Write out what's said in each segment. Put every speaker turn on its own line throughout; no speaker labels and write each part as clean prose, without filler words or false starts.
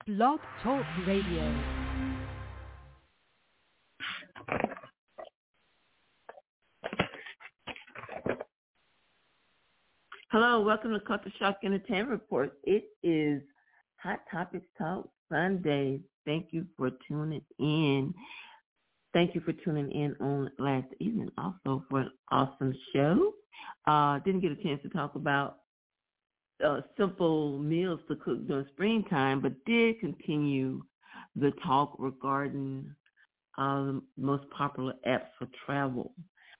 Blog Talk Radio.
Hello, welcome to Culture Shock Entertainment Report. It is Hot Topics Talk Sunday. Thank you for tuning in. Thank you for tuning in on last evening also for an awesome show. Didn't get a chance to talk about simple meals to cook during springtime, but did continue the talk regarding the most popular apps for travel.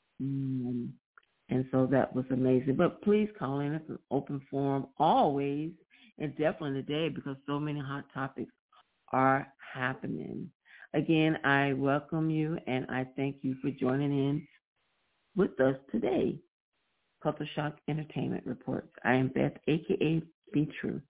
And so that was amazing. But please call in. It's an open forum always, and definitely today because so many hot topics are happening. Again, I welcome you, and I thank you for joining in with us today. Culture Shock Entertainment Reports. I am Beth, a.k.a. Be True.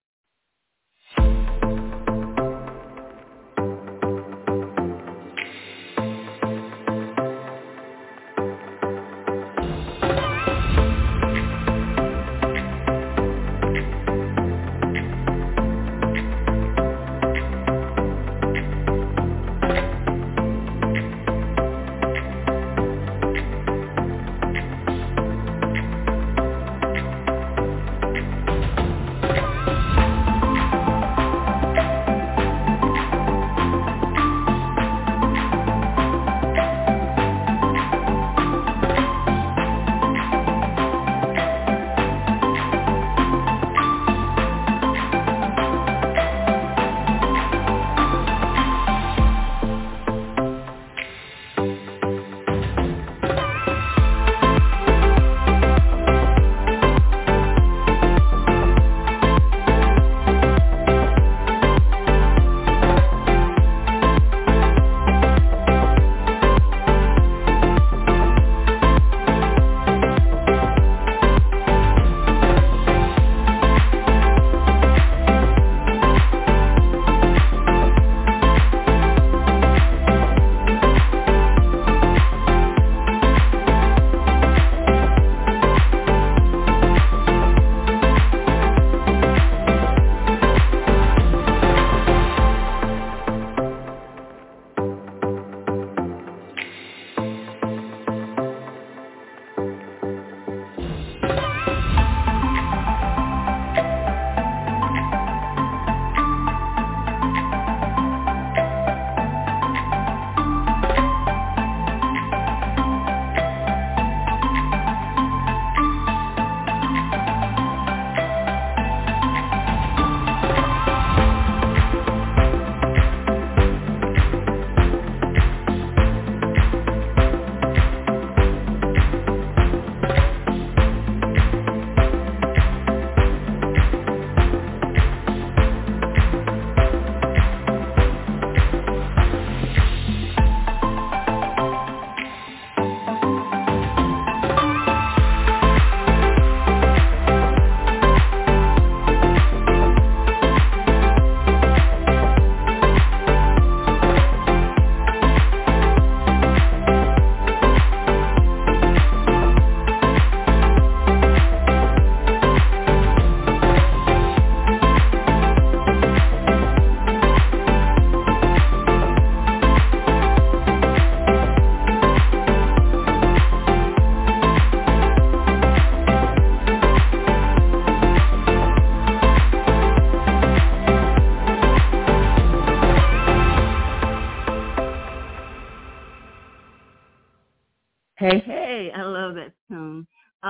Hey, I love that tune.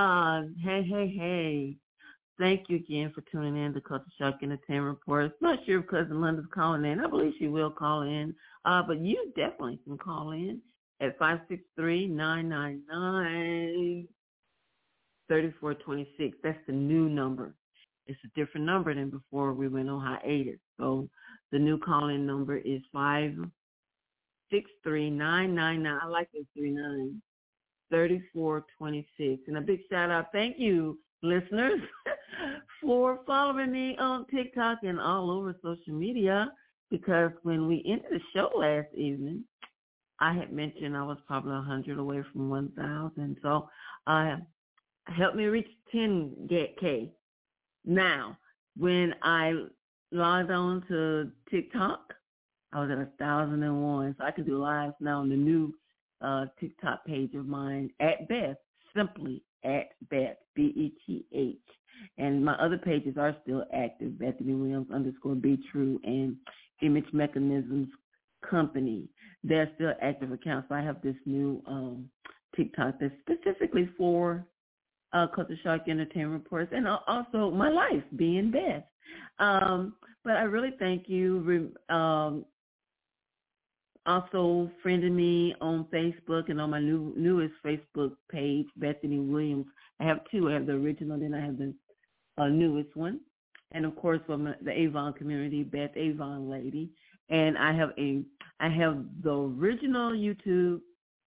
Hey. Thank you again for tuning in to Culture Shock Entertainment Report. Not sure if Cousin Linda's calling in. I believe she will call in. But you definitely can call in at 563-999-3426. That's the new number. It's a different number than before we went on hiatus. So the new call-in number is 563-999. I like those 39. 3426. And a big shout out, thank you, listeners, for following me on TikTok and all over social media, because when we ended the show last evening, I had mentioned I was probably 100 away from 1,000. So help me reach 10K. Now, when I logged on to TikTok. I was at 1,001, so I can do lives now on the new TikTok page of mine, at Beth, simply at Beth, Beth. And my other pages are still active, Bethany Williams _Be True and Image Mechanisms Company. They're still active accounts. So I have this new TikTok that's specifically for Culture Shock Entertainment Reports, and also my life being Beth. But I really thank you. Also friending me on Facebook and on my newest Facebook page, Bethany Williams. I have two. I have the original, then I have the newest one. And of course, from the Avon community, Beth Avon Lady. And I have the original YouTube,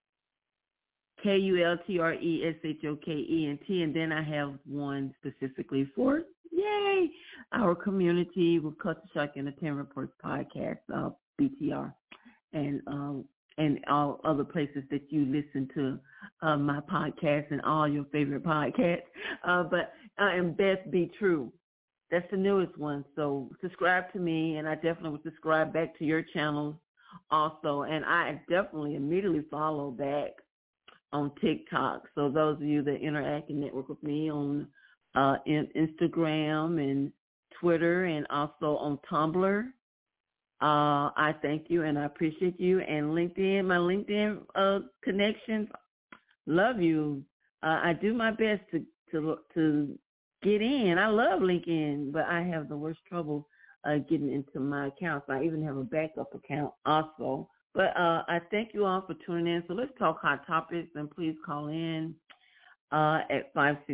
KULTRESHOKENT, and then I have one specifically for our community with Culture Shock Entertainment Reports podcast, BTR, and all other places that you listen to my podcast and all your favorite podcasts. But and Beth Be True. That's the newest one. So subscribe to me, and I definitely will subscribe back to your channels also. And I definitely immediately follow back on TikTok. So those of you that interact and network with me on Instagram and Twitter and also on Tumblr, I thank you and I appreciate you. And LinkedIn, my LinkedIn connections, love you. I do my best to get in. I love LinkedIn, but I have the worst trouble getting into my accounts. I even have a backup account also. But I thank you all for tuning in. So let's talk hot topics, and please call in at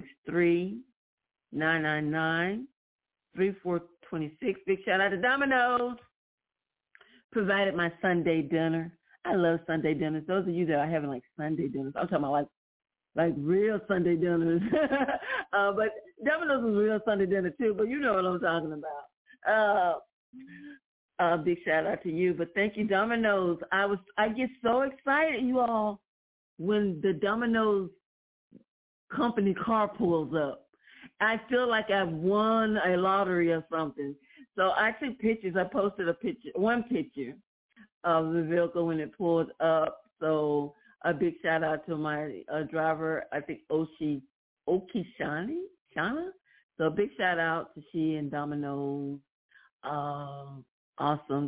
563-999-3426. Big shout out to Domino's. Provided my Sunday dinner. I love Sunday dinners. Those of you that are having like Sunday dinners, I'm talking about like real Sunday dinners. But Domino's is real Sunday dinner too, but you know what I'm talking about. Big shout out to you. But thank you, Domino's. I get so excited, you all, when the Domino's company car pulls up. I feel like I've won a lottery or something. So I took pictures. I posted one picture of the vehicle when it pulled up. So a big shout out to my driver, I think Okishana. So a big shout out to she and Domino's. Awesome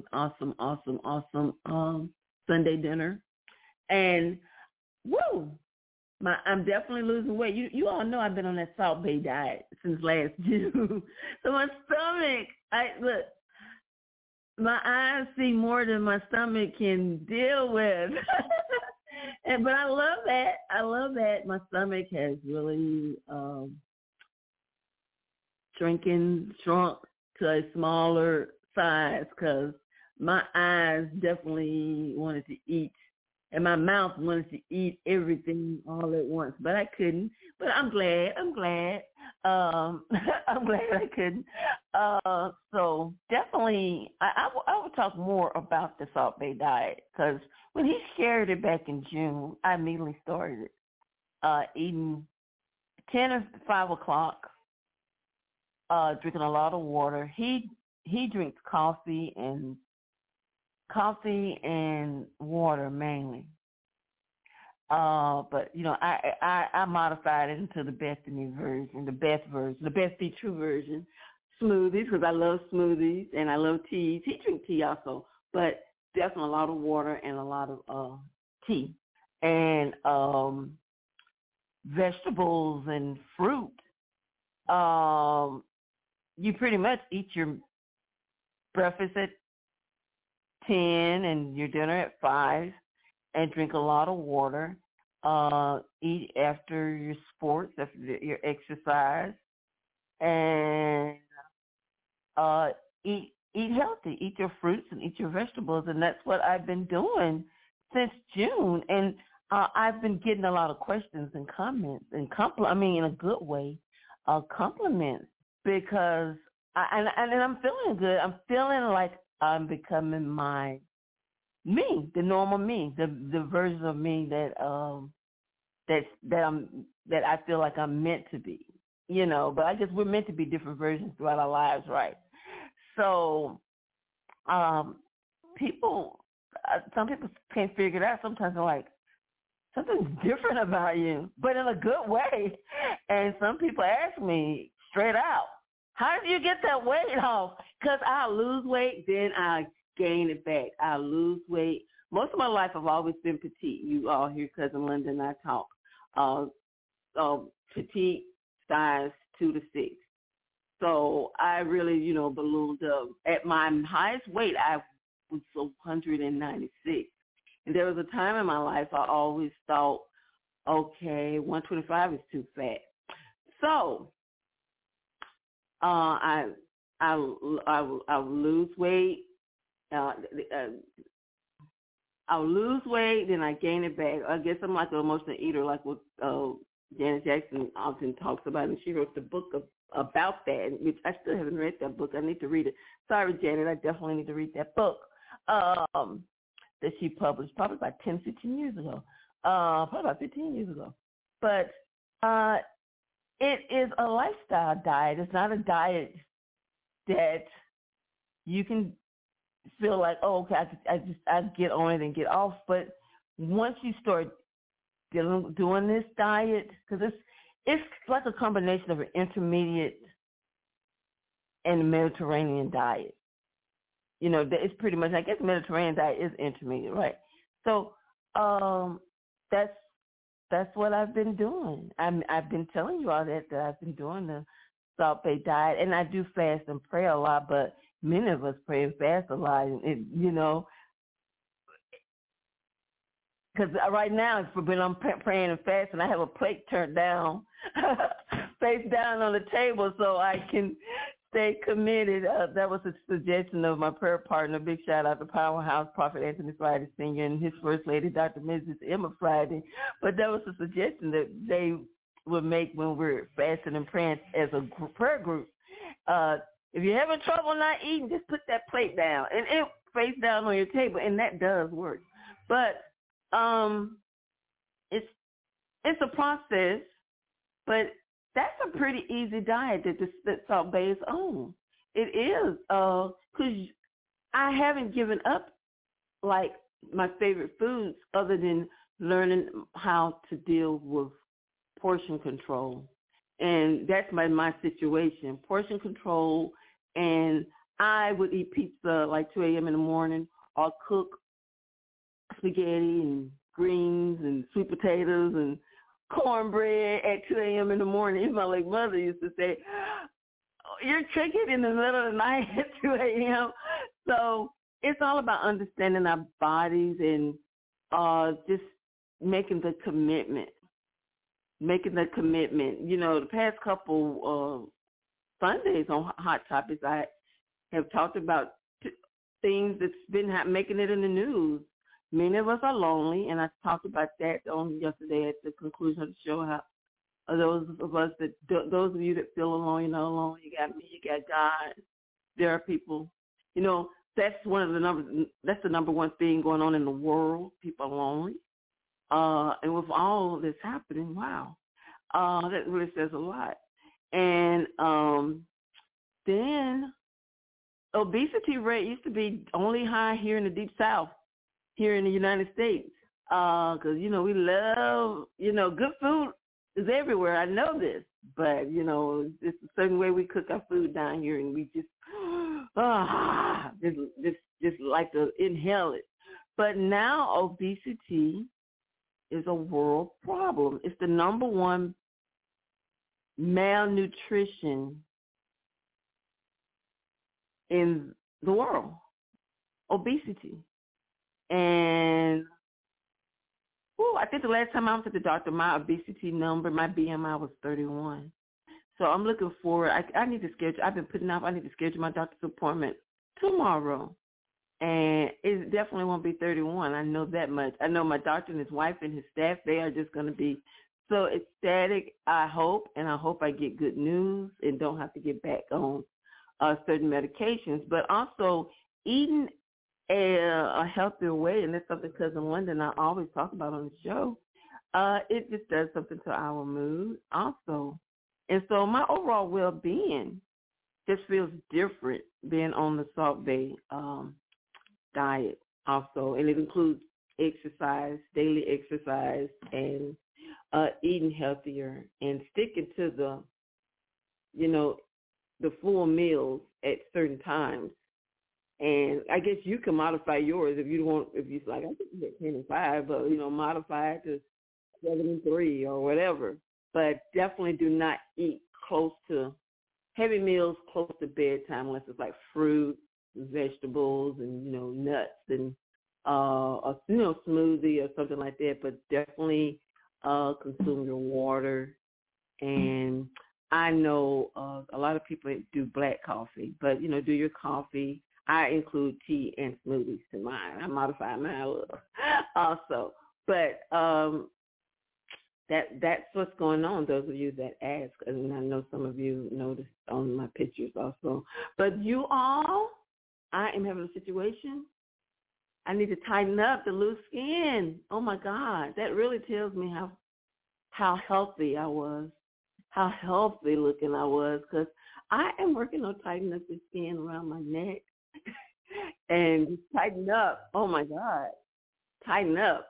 Sunday dinner. And woo! I'm definitely losing weight. You all know I've been on that Salt Bay diet since last June. So my stomach, look, my eyes see more than my stomach can deal with. But I love that. My stomach has really shrunk to a smaller size because my eyes definitely wanted to eat. And my mouth wanted to eat everything all at once, but I couldn't. But I'm glad. I'm glad I couldn't. So definitely, I would talk more about the Salt Bay diet because when he shared it back in June, I immediately started eating 10 or 5 o'clock, drinking a lot of water. He drinks coffee and water mainly. But I modified it into the Bethany version, the Beth Be True version, smoothies because I love smoothies and I love teas. He drinks tea also, but definitely a lot of water and a lot of tea and vegetables and fruit. You pretty much eat your breakfast at 10 and your dinner at 5 and drink a lot of water. Eat after your sports, after your exercise, and eat healthy. Eat your fruits and eat your vegetables, and that's what I've been doing since June. And I've been getting a lot of questions and comments and in a good way, compliments because I'm feeling good. I'm feeling like I'm becoming me, the normal me, the version of me that I feel like I'm meant to be, But I guess we're meant to be different versions throughout our lives, right? So people, some people can't figure it out. Sometimes they're like, something's different about you, but in a good way. And some people ask me straight out, how do you get that weight off? Because I lose weight, then I gain it back. I lose weight. Most of my life I've always been petite. You all hear Cousin Linda and I talk. Petite, size 2 to 6. So I really, ballooned up. At my highest weight, I was 196. And there was a time in my life I always thought, okay, 125 is too fat. So I lose weight. I'll lose weight, then I gain it back. I guess I'm like an emotional eater, like what Janet Jackson often talks about, and she wrote the book about that, which I still haven't read that book. I need to read it. Sorry, Janet, I definitely need to read that book that she published probably about 10, 15 years ago, probably about 15 years ago. But it is a lifestyle diet. It's not a diet that you can feel like, oh, okay, I get on it and get off. But once you start doing this diet, because it's like a combination of an intermediate and Mediterranean diet. It's pretty much, I guess Mediterranean diet is intermediate, right? So that's what I've been doing. I've been telling you all that I've been doing the salt-based diet, and I do fast and pray a lot, but many of us pray and fast a lot, because right now, when I'm praying and fasting, I have a plate turned down, face down on the table so I can stay committed. That was a suggestion of my prayer partner. Big shout out to Powerhouse Prophet Anthony Friday Sr. and his First Lady, Dr. Mrs. Emma Friday. But that was a suggestion that they would make when we're fasting and praying as a prayer group. If you're having trouble not eating, just put that plate down and it face down on your table, and that does work. But it's a process, but that's a pretty easy diet that Salt Bae is on. It is, because I haven't given up like my favorite foods other than learning how to deal with portion control. And that's my situation, portion control. And I would eat pizza like 2 a.m. in the morning, or cook spaghetti and greens and sweet potatoes and cornbread at 2 a.m. in the morning. Even my late mother used to say, oh, you're cooking in the middle of the night at 2 a.m. So it's all about understanding our bodies and just making the commitment. The past couple Sundays on Hot Topics, I have talked about things that's been making it in the news. Many of us are lonely, and I talked about that on yesterday at the conclusion of the show. How those of you that feel alone, you're not alone. You got me, you got God. There are people, that's one of the numbers. That's the number one thing going on in the world. People are lonely, and with all this happening, wow, that really says a lot. And then obesity rate used to be only high here in the Deep South, here in the United States, because, we love, good food is everywhere. I know this, but, it's a certain way we cook our food down here, and we just like to inhale it. But now obesity is a world problem. It's the number one malnutrition in the world, obesity. And I think the last time I went to the doctor, my obesity number, my BMI was 31. So I'm looking forward. I need to schedule. I've been putting off. I need to schedule my doctor's appointment tomorrow. And it definitely won't be 31. I know that much. I know my doctor and his wife and his staff, they are just going to be so ecstatic, I hope. And I hope I get good news and don't have to get back on certain medications. But also eating a healthier way, and that's something Cousin Linda and I always talk about on the show. It just does something to our mood also. And so my overall well-being just feels different being on the Salt Bae diet also, and it includes exercise, daily exercise, and eating healthier and sticking to the, the full meals at certain times. And I guess you can modify yours if you want. If you like, I think you get 10 and 5, but modify it to 7 and 3 or whatever. But definitely do not eat close to heavy meals close to bedtime unless it's like fruit, vegetables, and nuts and a smoothie or something like that. But definitely consume your water. And I know a lot of people do black coffee, but do your coffee. I include tea and smoothies to mine. I modify mine a little also. But that's what's going on, those of you that ask. And I know some of you noticed on my pictures also. But you all, I am having a situation. I need to tighten up the loose skin. Oh, my God. That really tells me how healthy I was, how healthy looking I was, because I am working on tightening up the skin around my neck. And tighten up. Oh, my God. Tighten up.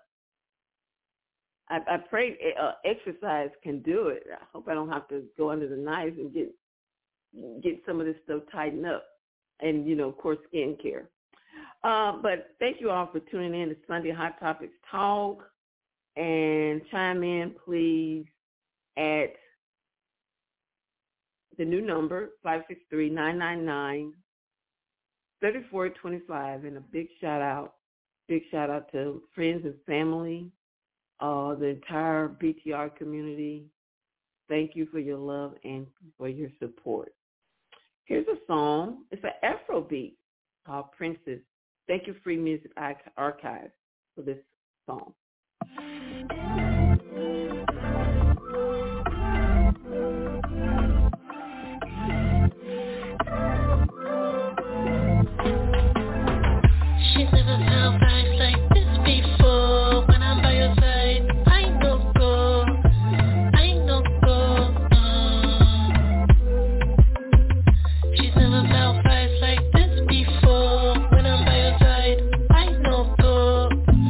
I pray exercise can do it. I hope I don't have to go under the knife and get some of this stuff tightened up. And, of course, skincare. But thank you all for tuning in to Sunday Hot Topics Talk. And chime in, please, at the new number, 563-999-3425. And a big shout out to friends and family, the entire BTR community. Thank you for your love and for your support. Here's a song. It's an Afro beat called Princess. Thank you, Free Music Archive, for this song.
She's never felt vibes like this before. When I'm by your side, I know go. She's never felt vibes like this before. When I'm by your side, I know go.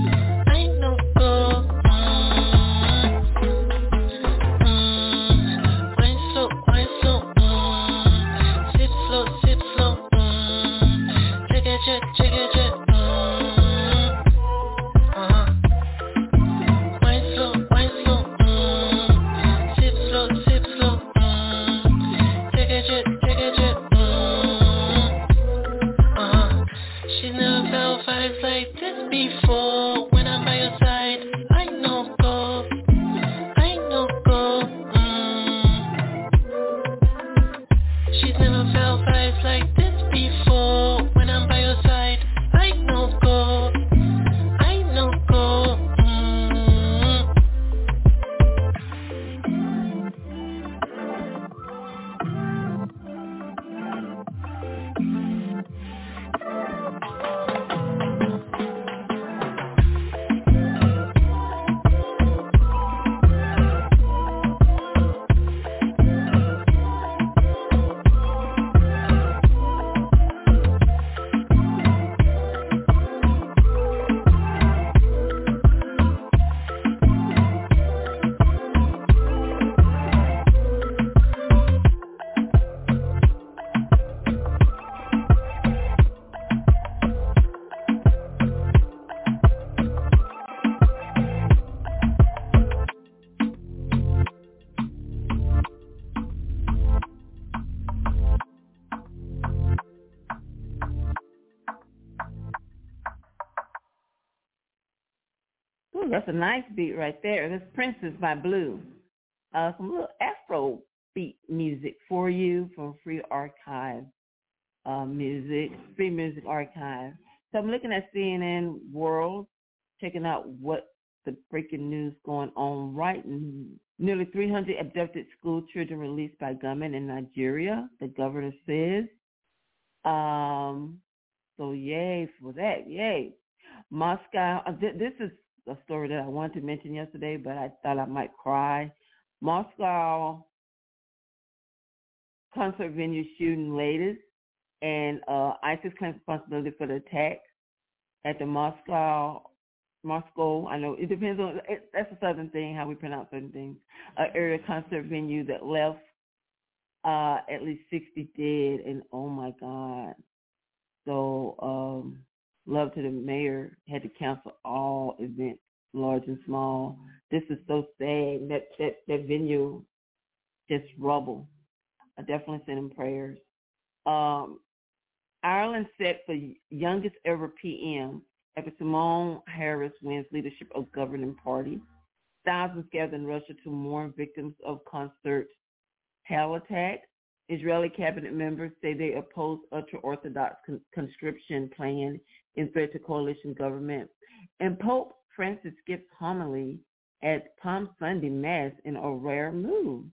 Wine slow, sip slow, check it, She's never felt vibes like this before. When I'm by your side, I know go. She's never felt vibes like this before. When I'm by your side, I know go.
That's a nice beat right there. That's Princess by Blue. Some little Afro beat music for you from Free Music Archive. So I'm looking at CNN World, checking out what the breaking news going on right now. Nearly 300 abducted school children released by gunmen in Nigeria, the governor says. So yay for that, yay. Moscow, this is a story that I wanted to mention yesterday, but I thought I might cry. Moscow concert venue shooting latest, and ISIS claims responsibility for the attack at the Moscow. I know it depends on. That's a southern thing, how we pronounce certain things. Area concert venue that left at least 60 dead, and oh my God. So love to the mayor had to cancel all events, large and small. This is so sad. That venue just rubble. I definitely send him prayers. Ireland set for youngest ever PM after Simone Harris wins leadership of governing party. Thousands gathered in Russia to mourn victims of concert hell attack. Israeli cabinet members say they oppose ultra-Orthodox conscription plan in threat to coalition government. And Pope Francis skips homily at Palm Sunday Mass in a rare move.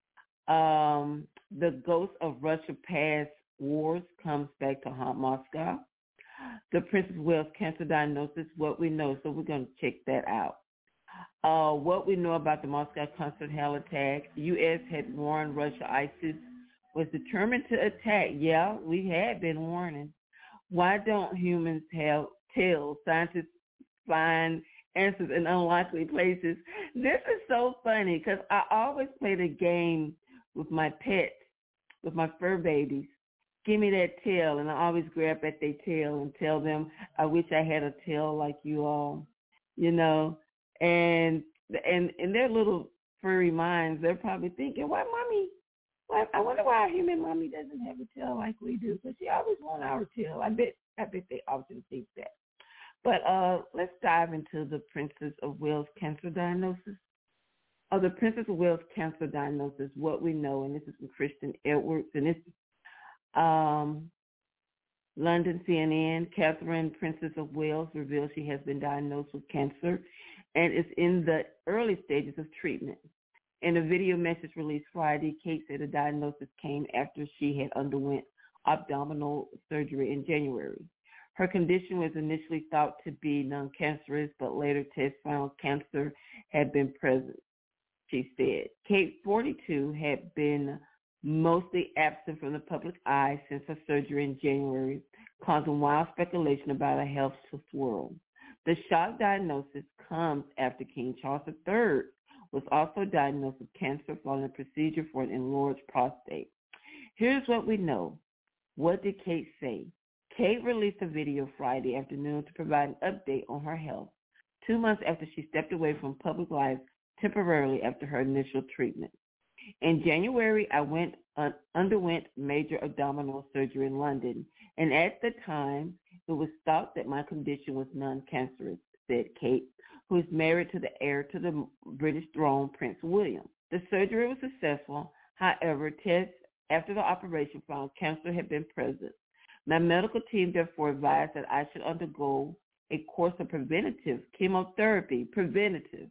The ghost of Russia past wars comes back to haunt Moscow. The Prince of Wales cancer diagnosis, what we know, so we're going to check that out. What we know about the Moscow concert hell attack, U.S. had warned Russia ISIS was determined to attack. Yeah, we had been warning. Why don't humans tell? Scientists find answers in unlikely places. This is so funny because I always play the game with my pets, with my fur babies. Give me that tail, and I always grab at their tail and tell them, I wish I had a tail like you all, you know. And in their little furry minds, they're probably thinking, why mommy? I wonder why our human mommy doesn't have a tail like we do, because she always wants our tail. I bet they often think that. But let's dive into the Princess of Wales cancer diagnosis. The Princess of Wales cancer diagnosis, what we know, and this is from Kristen Edwards, and this London CNN, Catherine, Princess of Wales, reveals she has been diagnosed with cancer and is in the early stages of treatment. In a video message released Friday, Kate said the diagnosis came after she had underwent abdominal surgery in January. Her condition was initially thought to be non-cancerous, but later tests found cancer had been present, she said. Kate, 42, had been mostly absent from the public eye since her surgery in January, causing wild speculation about her health swirl. The shock diagnosis comes after King Charles III was also diagnosed with cancer following a procedure for an enlarged prostate. Here's what we know. What did Kate say? Kate released a video Friday afternoon to provide an update on her health, 2 months after she stepped away from public life temporarily after her initial treatment. In January, I underwent major abdominal surgery in London, and at the time, it was thought that my condition was non-cancerous, said Kate, who is married to the heir to the British throne, Prince William. The surgery was successful. However, tests after the operation found cancer had been present. My medical team therefore advised that I should undergo a course of preventative chemotherapy, preventative.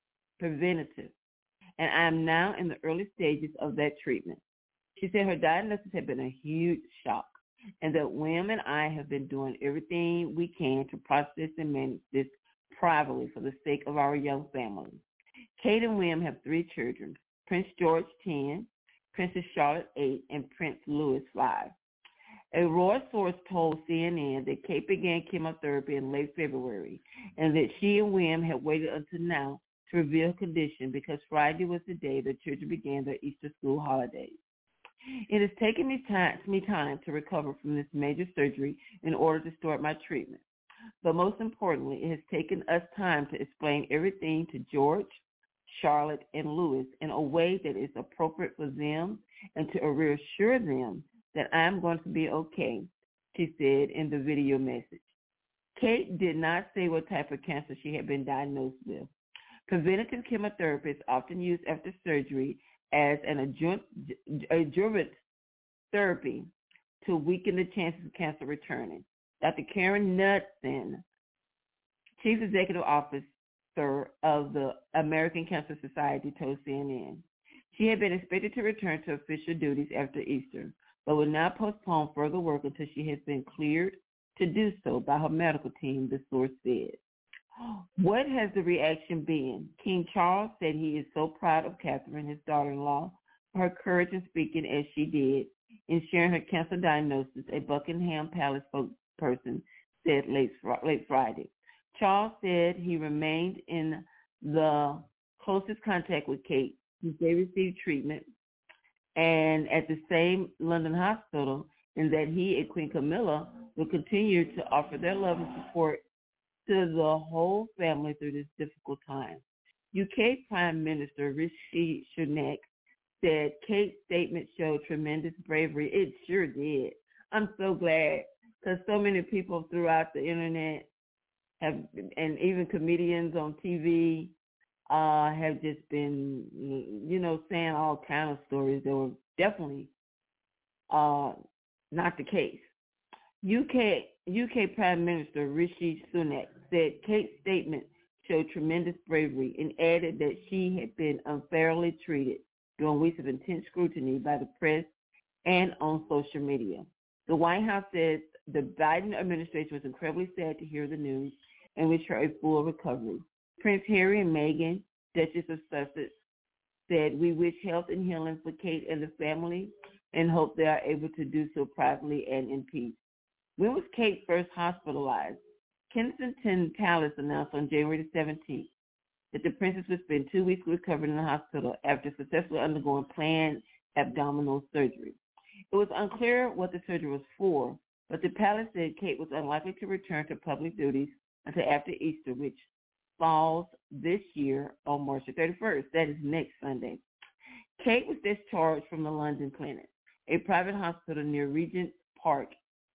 And I am now in the early stages of that treatment. She said her diagnosis had been a huge shock, and that William and I have been doing everything we can to process and manage this privately for the sake of our young family. Kate and William have 3 children, Prince George 10, Princess Charlotte 8, and Prince Louis 5. A royal source told CNN that Kate began chemotherapy in late February and that she and William had waited until now to reveal her condition because Friday was the day the children began their Easter school holidays. It has taken me time to recover from this major surgery in order to start my treatment. But most importantly, it has taken us time to explain everything to George, Charlotte, and Louis in a way that is appropriate for them and to reassure them that I'm going to be okay, she said in the video message. Kate did not say what type of cancer she had been diagnosed with. Preventative chemotherapy is often used after surgery as an adjuvant therapy to weaken the chances of cancer returning. Dr. Karen Knudsen, Chief Executive Officer of the American Cancer Society, told CNN. She had been expected to return to official duties after Easter, but will now postpone further work until she has been cleared to do so by her medical team, the source said. What has the reaction been? King Charles said he is so proud of Catherine, his daughter-in-law, her courage in speaking as she did in sharing her cancer diagnosis, a Buckingham Palace spokesperson said late Friday. Charles said he remained in the closest contact with Kate since they received treatment and at the same London hospital, and that he and Queen Camilla will continue to offer their love and support to the whole family through this difficult time. UK Prime Minister Rishi Sunak said Kate's statement showed tremendous bravery. It sure did. I'm so glad because so many people throughout the internet have, and even comedians on TV, have just been, saying all kind of stories that were definitely not the case. UK Prime Minister Rishi Sunak said Kate's statement showed tremendous bravery and added that she had been unfairly treated during weeks of intense scrutiny by the press and on social media. The White House said the Biden administration was incredibly sad to hear the news and wish her a full recovery. Prince Harry and Meghan, Duchess of Sussex, said, "We wish health and healing for Kate and the family and hope they are able to do so privately and in peace." When was Kate first hospitalized? Kensington Palace announced on January the 17th that the princess would spend 2 weeks recovering in the hospital after successfully undergoing planned abdominal surgery. It was unclear what the surgery was for, but the palace said Kate was unlikely to return to public duties until after Easter, which falls this year on March the 31st. That is next Sunday. Kate was discharged from the London Clinic, a private hospital near Regent's Park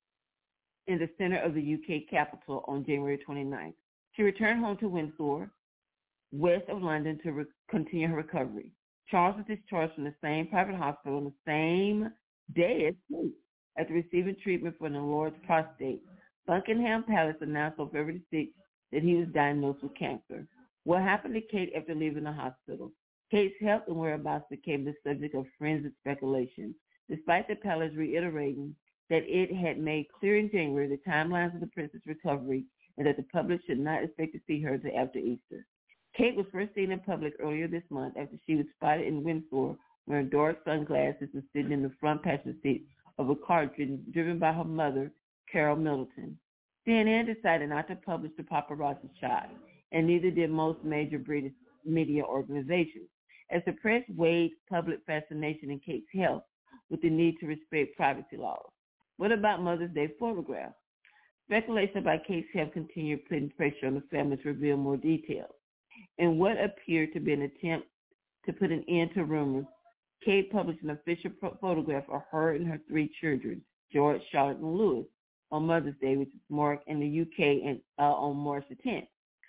in the center of the UK capital, on January 29th. She returned home to Windsor, west of London, to continue her recovery. Charles was discharged from the same private hospital on the same day as Kate after receiving treatment for an enlarged prostate. Buckingham Palace announced on February 6th that he was diagnosed with cancer. What happened to Kate after leaving the hospital? Kate's health and whereabouts became the subject of frenzied speculation, despite the palace reiterating that it had made clear in January the timelines of the princess' recovery and that the public should not expect to see her until after Easter. Kate was first seen in public earlier this month after she was spotted in Windsor wearing dark sunglasses and sitting in the front passenger seat of a car driven by her mother, Carol Middleton. CNN decided not to publish the paparazzi shot, and neither did most major British media organizations, as the press weighed public fascination in Kate's health with the need to respect privacy laws. What about Mother's Day photographs? Speculation about Kate's health continued, putting pressure on the family to reveal more details. In what appeared to be an attempt to put an end to rumors, Kate published an official photograph of her and her 3 children, George, Charlotte, and Louis, on Mother's Day, which is marked in the UK and on March the 10th.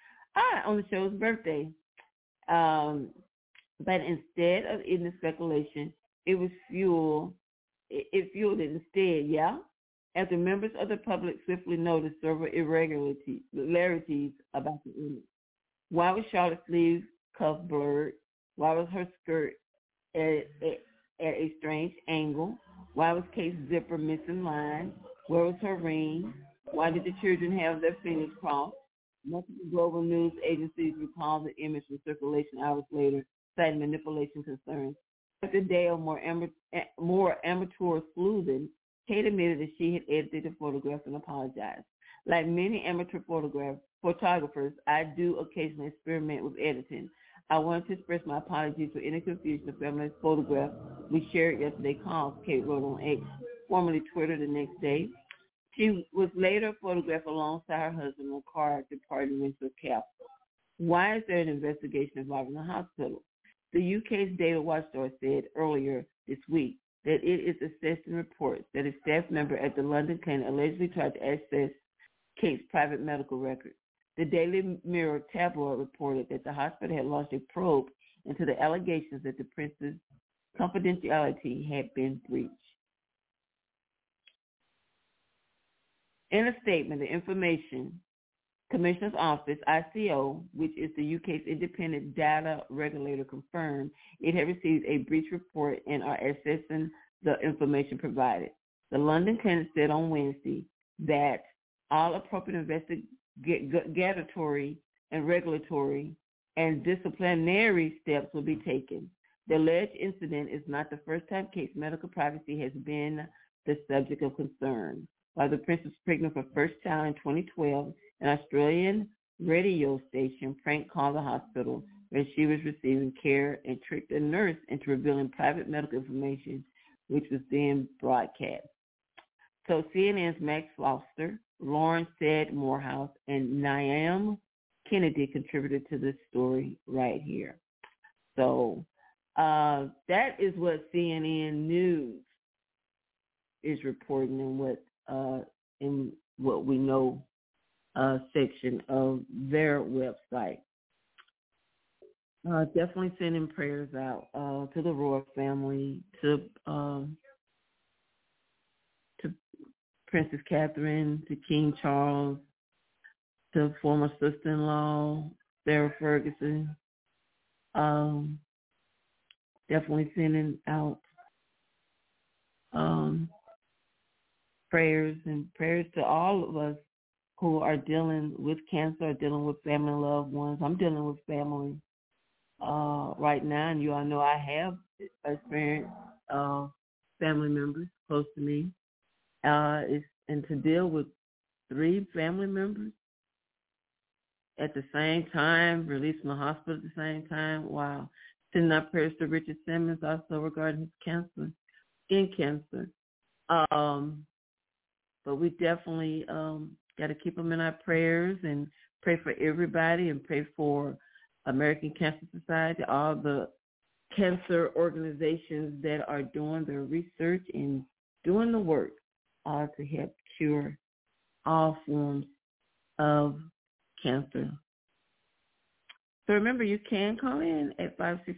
On the show's birthday. But instead of ending the speculation, it fueled it instead, yeah? After members of the public swiftly noticed several irregularities about the image. Why was Charlotte's sleeve cuff blurred? Why was her skirt at a strange angle? Why was Kate's zipper missing line? Where was her ring? Why did the children have their fingers crossed? Multiple global news agencies recalled the image from circulation hours later, citing manipulation concerns. After a day of more amateur sleuthing, Kate admitted that she had edited the photograph and apologized. Like many amateur photographers, I do occasionally experiment with editing. I wanted to express my apologies for any confusion the family's photograph we shared yesterday caused, Kate wrote on X, formerly Twitter, the next day. She was later photographed alongside her husband in a car departing Windsor Castle. Why is there an investigation involving the hospital? The UK's data watchdog said earlier this week that it is assessing reports that a staff member at the London Clinic allegedly tried to access Kate's private medical records. The Daily Mirror tabloid reported that the hospital had launched a probe into the allegations that the prince's confidentiality had been breached. In a statement, the Information Commissioner's Office, ICO, which is the UK's independent data regulator, confirmed it had received a breach report and are assessing the information provided. The London Clinic said on Wednesday that all appropriate investigatory and regulatory and disciplinary steps will be taken. The alleged incident is not the first time Kate's medical privacy has been the subject of concern. While the prince was pregnant for first child in 2012, an Australian radio station prank called the hospital where she was receiving care and tricked a nurse into revealing private medical information, which was then broadcast. So CNN's Max Foster, Lauren Said Morehouse, and Niam Kennedy contributed to this story right here. So that is what CNN News is reporting in what we know section of their website. Definitely sending prayers out to the royal family, to Princess Catherine, to King Charles, to former sister-in-law Sarah Ferguson. Definitely sending out prayers to all of us who are dealing with cancer, or dealing with family and loved ones. I'm dealing with family right now, and you all know I have experienced family members close to me. And to deal with 3 family members at the same time, released from the hospital at the same time, wow. Sending our prayers to Richard Simmons also regarding his cancer, skin cancer. But we definitely got to keep them in our prayers and pray for everybody, and pray for American Cancer Society, all the cancer organizations that are doing their research and doing the work to help cure all forms of cancer. So remember, you can call in at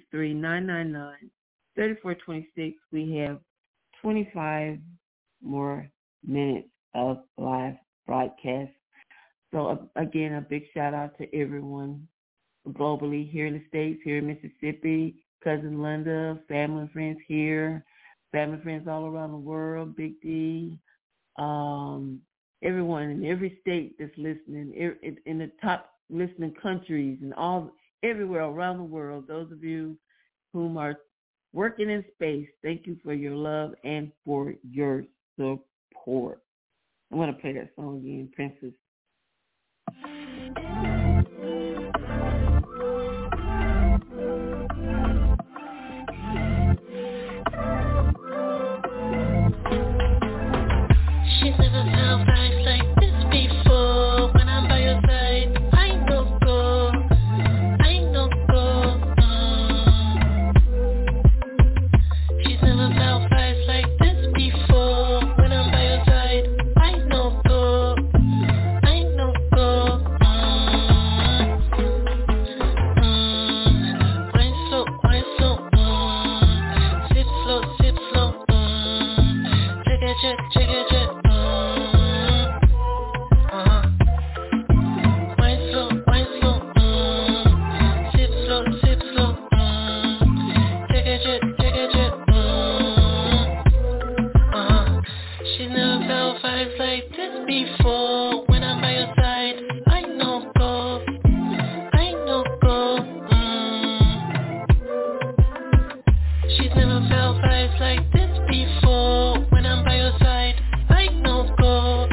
563-999-3426. We have 25 more minutes of live broadcast. So again, a big shout out to everyone globally, here in the States, here in Mississippi, Cousin Linda, family and friends here, family and friends all around the world, Big D, everyone in every state that's listening, in the top listening countries and everywhere around the world. Those of you whom are working in space, thank you for your love and for your support. I want to play that song again, Princess.
She's never felt vibes like this before. When I'm by your side, I no go. She's never felt vibes like this before. When I'm by your side, I no go. Wine slow, sip slow, check it, Wine slow, sip slow, check it, She's never felt vibes like this before. When I'm by your side, I no go. She's never felt vibes like this before. When I'm by your side, I no go.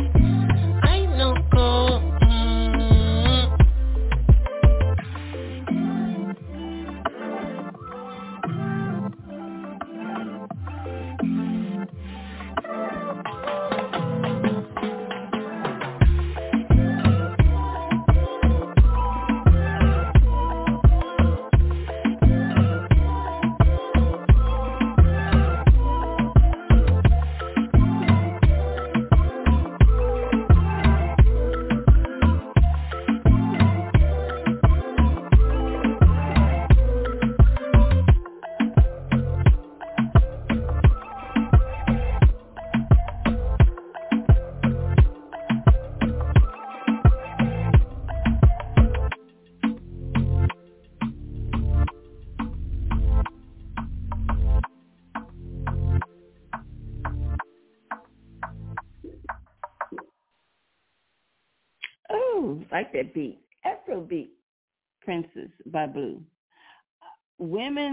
Like that beat, Afro beat, Princess by Blue. Women's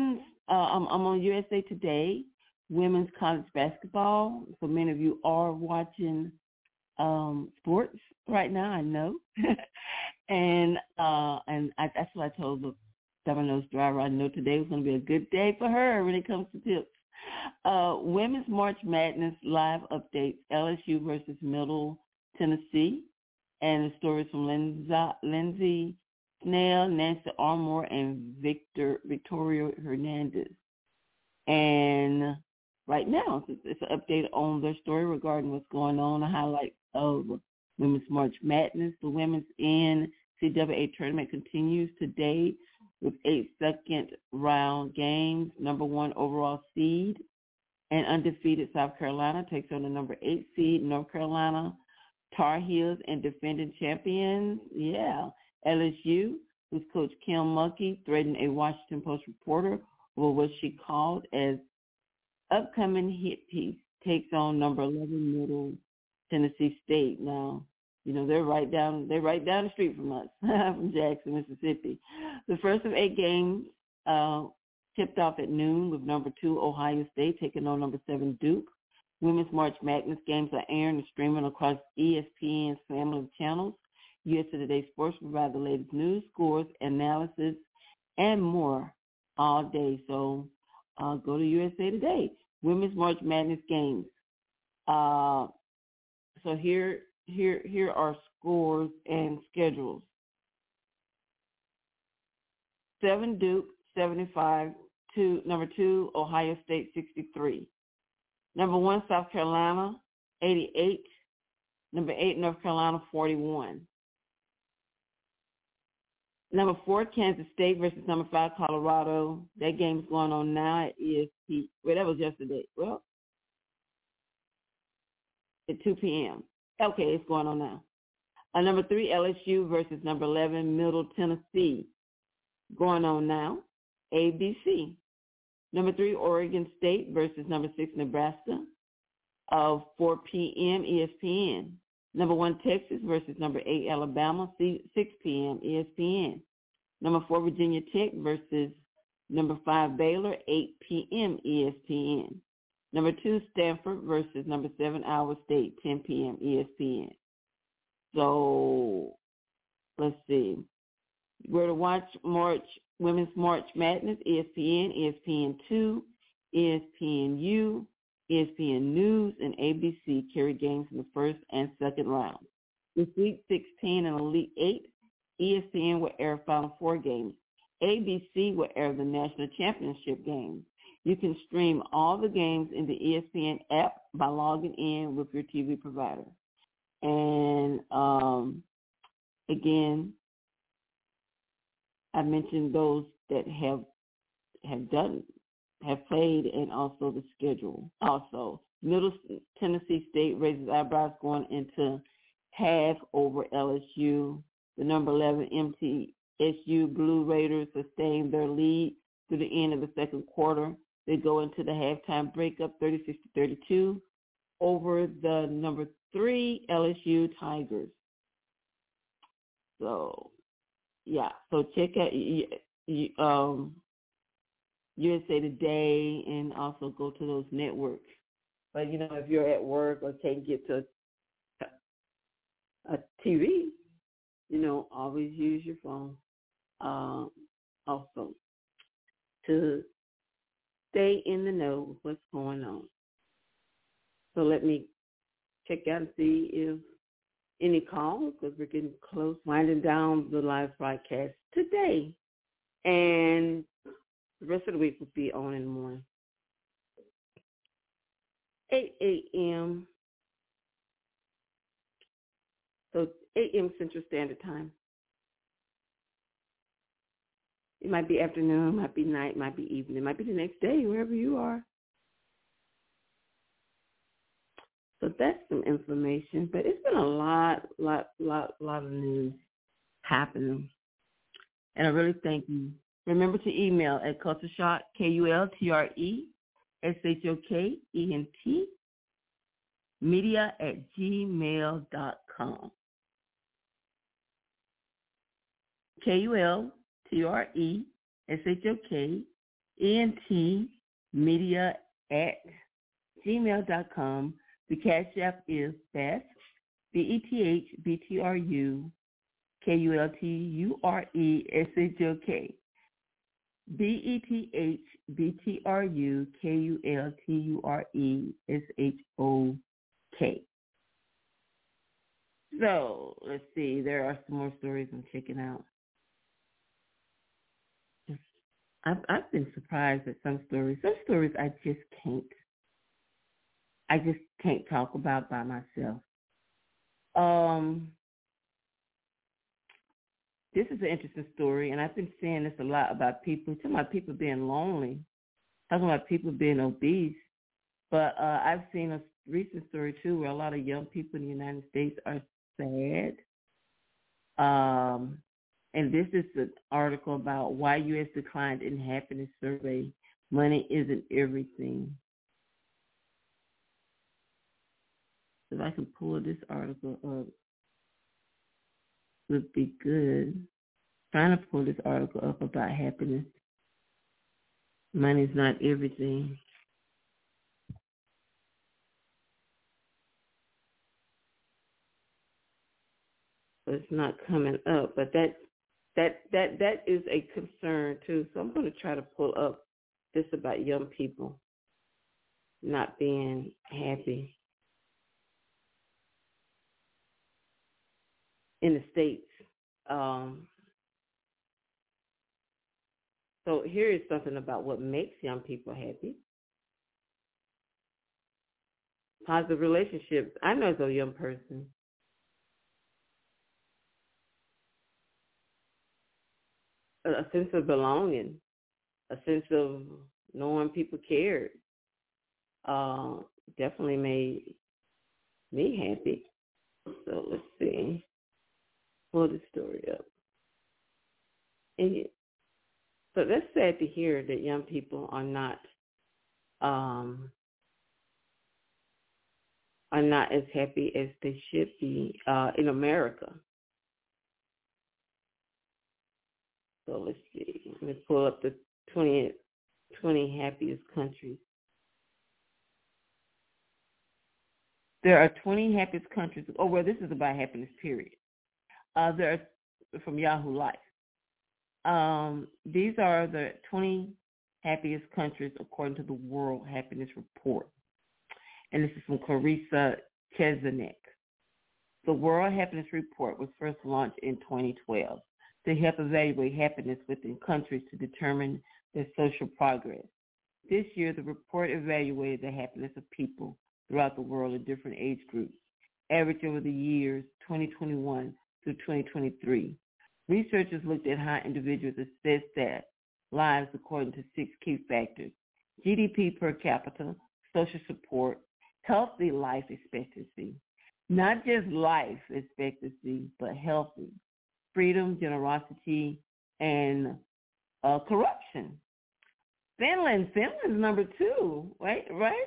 I'm on USA Today, women's college basketball. So many of you are watching sports right now, I know. and that's what I told the Domino's driver. I know today was going to be a good day for her when it comes to tips. Women's March Madness live updates, LSU versus Middle Tennessee. And the stories from Lindsay Snell, Nancy Armour, and Victoria Hernandez. And right now, it's an update on their story regarding what's going on, a highlight of Women's March Madness. The women's NCAA tournament continues today with 8 second-round games. Number 1 overall seed and undefeated South Carolina takes on the number 8 seed North Carolina Tar Heels and defending champions. Yeah, LSU, whose coach Kim Mulkey threatened a Washington Post reporter over what she called as upcoming hit piece, takes on number 11 Middle Tennessee State. Now, you know, they're right down the street from us, from Jackson, Mississippi. The first of 8 games tipped off at noon with number 2 Ohio State taking on number 7 Duke. Women's March Madness games are airing and streaming across ESPN's family of channels. USA Today Sports provide the latest news, scores, analysis, and more all day. So go to USA Today. Women's March Madness games. So here are scores and schedules. 7 Duke, 75. Number 2 Ohio State, 63. Number 1 South Carolina, 88. Number 8 North Carolina, 41. Number 4 Kansas State versus number 5 Colorado. That game's going on now at ESP. Well, that was yesterday. Well, at 2 p.m. Okay, it's going on now. Number 3 LSU versus number 11 Middle Tennessee. Going on now. ABC. Number 3 Oregon State versus number 6 Nebraska. 4 p.m. ESPN. Number 1 Texas versus number 8 Alabama. 6 p.m. ESPN. Number 4 Virginia Tech versus number 5 Baylor. 8 p.m. ESPN. Number 2 Stanford versus number 7 Iowa State. 10 p.m. ESPN. So let's see. Where to watch Women's March Madness, ESPN, ESPN2, ESPNU, ESPN News, and ABC carry games in the first and second round. With Week 16 and Elite 8, ESPN will air Final Four games. ABC will air the National Championship games. You can stream all the games in the ESPN app by logging in with your TV provider. And again, I mentioned those that have played, and also the schedule. Also, Middle Tennessee State raises eyebrows going into half over LSU. The number 11 MTSU Blue Raiders sustain their lead through the end of the second quarter. They go into the halftime break up 36-32 over the number 3 LSU Tigers. So, yeah. So check out USA Today and also go to those networks. But, you know, if you're at work or can't get to a TV, you know, always use your phone also to stay in the know of what's going on. So let me check out and see if any calls, because we're getting close, winding down the live broadcast today. And the rest of the week will be on in the morning. 8 a.m. So 8 a.m. Central Standard Time. It might be afternoon, might be night, might be evening, it might be the next day, wherever you are. So that's some information, but it's been a lot of news happening. And I really thank you. Remember to email at Cultureshock, KULTRESHOKENT, media@gmail.com. KULTRESHOKENT, entmedia@gmail.com. The Cash App is BETH, BETHBTRUKULTURESHOK. BETHBTRUKULTURESHOK. So let's see. There are some more stories I'm checking out. I've been surprised at some stories. Some stories I just can't talk about by myself. This is an interesting story, and I've been saying this a lot about people. Talking about people being lonely, talking about people being obese. But I've seen a recent story too, where a lot of young people in the United States are sad. And this is an article about why U.S. declined in happiness survey. Money isn't everything. If I can pull this article up, would be good. Trying to pull this article up about happiness. Money's not everything. It's not coming up, but that is a concern too. So I'm going to try to pull up this about young people not being happy in the States. So here is something about what makes young people happy. Positive relationships. I know as a young person, a sense of belonging, a sense of knowing people cared, definitely made me happy. So let's see. Pull the story up. So that's sad to hear that young people are not as happy as they should be in America. So let's see. Let me pull up the 20 happiest countries. There are 20 happiest countries. Oh, well, this is about happiness, period. There are from Yahoo Life. These are the 20 happiest countries according to the World Happiness Report. And this is from Clarissa Chesanek. The World Happiness Report was first launched in 2012 to help evaluate happiness within countries to determine their social progress. This year, the report evaluated the happiness of people throughout the world in different age groups, averaged over the years 2021 through 2023. Researchers looked at how individuals assess their lives according to 6 key factors: GDP per capita, social support, healthy life expectancy, not just life expectancy, but healthy, freedom, generosity, and corruption. Finland's number 2, right?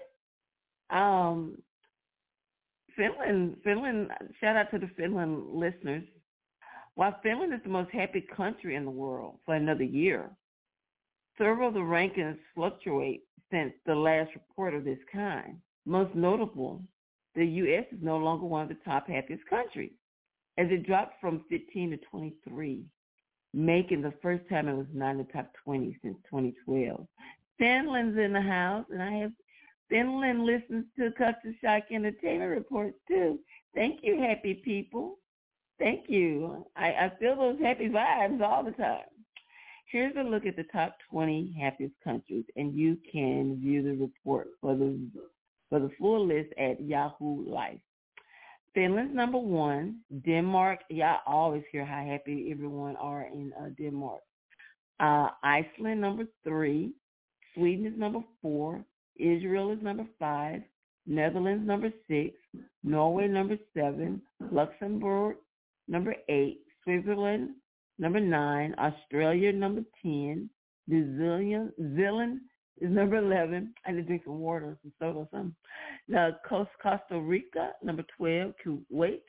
Finland, shout out to the Finland listeners. While Finland is the most happy country in the world for another year, several of the rankings fluctuate since the last report of this kind. Most notable, the U.S. is no longer one of the top happiest countries, as it dropped from 15 to 23, making the first time it was not in the top 20 since 2012. Finland's in the house, and I have Finland listens to Culture Shock Entertainment Reports too. Thank you, happy people. Thank you. I feel those happy vibes all the time. Here's a look at the top 20 happiest countries, and you can view the report for the full list at Yahoo Life. Finland's number 1. Denmark, y'all always hear how happy everyone are in Denmark. Iceland, number 3. Sweden is number 4. Israel is number 5. Netherlands, number 6. Norway, number 7. Luxembourg, number 8. Switzerland, number 9. Australia, number 10. New Zealand is number 11. I need to drink some water, some soda or something. Now, Costa Rica, number 12. Kuwait,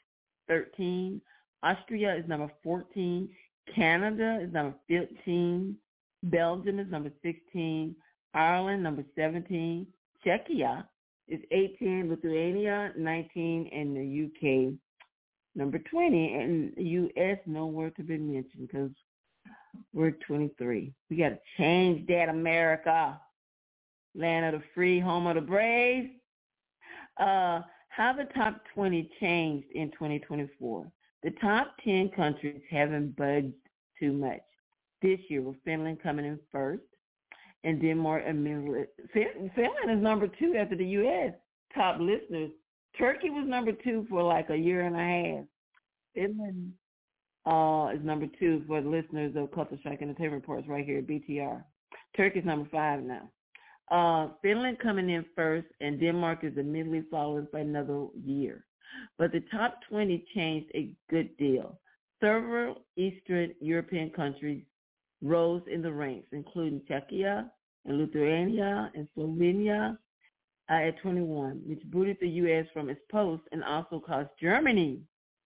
13. Austria is number 14. Canada is number 15. Belgium is number 16. Ireland, number 17. Czechia is 18. Lithuania, 19. And the UK, number 20. And the U.S., nowhere to be mentioned because we're 23. We got to change that, America. Land of the free, home of the brave. How the top 20 changed in 2024. The top 10 countries haven't budged too much this year, with Finland coming in first and Denmark immediately. Finland is number 2 after the U.S. top listeners. Turkey was number 2 for like a year and a half. Finland is number 2 for the listeners of Culture Shock Entertainment Reports right here at BTR. Turkey's number 5 now. Finland coming in first, and Denmark is immediately followed by another year. But the top 20 changed a good deal. Several Eastern European countries rose in the ranks, including Czechia and Lithuania and Slovenia at 21, which booted the U.S. from its post and also caused Germany.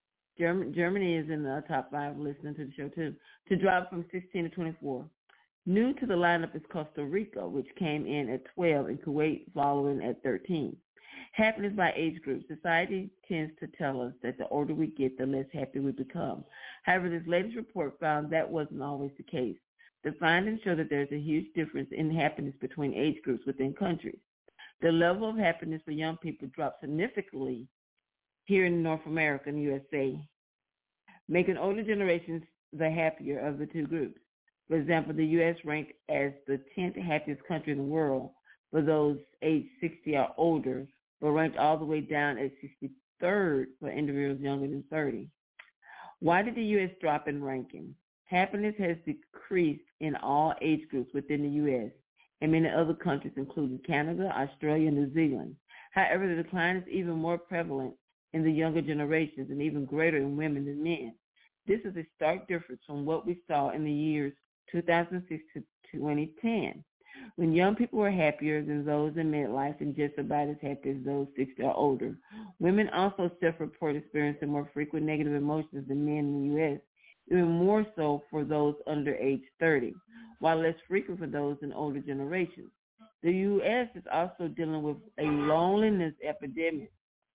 Germany is in the top 5 listening to the show too, to drop from 16 to 24. New to the lineup is Costa Rica, which came in at 12, and Kuwait following at 13. Happiness by age group. Society tends to tell us that the older we get, the less happy we become. However, this latest report found that wasn't always the case. The findings show that there's a huge difference in happiness between age groups within countries. The level of happiness for young people dropped significantly here in North America and USA, making older generations the happier of the two groups. For example, the U.S. ranked as the 10th happiest country in the world for those aged 60 or older, but ranked all the way down at 63rd for individuals younger than 30. Why did the U.S. drop in ranking? Happiness has decreased in all age groups within the U.S. and many other countries, including Canada, Australia, and New Zealand. However, the decline is even more prevalent in the younger generations and even greater in women than men. This is a stark difference from what we saw in the years 2006 to 2010, when young people were happier than those in midlife and just about as happy as those 60 or older. Women also self-report experiencing more frequent negative emotions than men in the U.S., even more so for those under age 30, while less frequent for those in older generations. The U.S. is also dealing with a loneliness epidemic,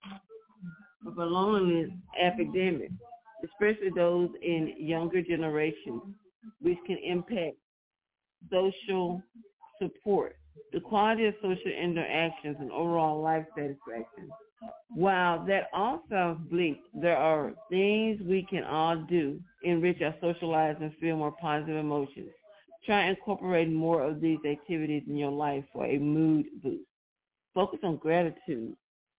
especially those in younger generations, which can impact social support, the quality of social interactions, and overall life satisfaction. While that all sounds bleak, there are things we can all do to enrich our social lives and feel more positive emotions. Try incorporating more of these activities in your life for a mood boost. Focus on gratitude.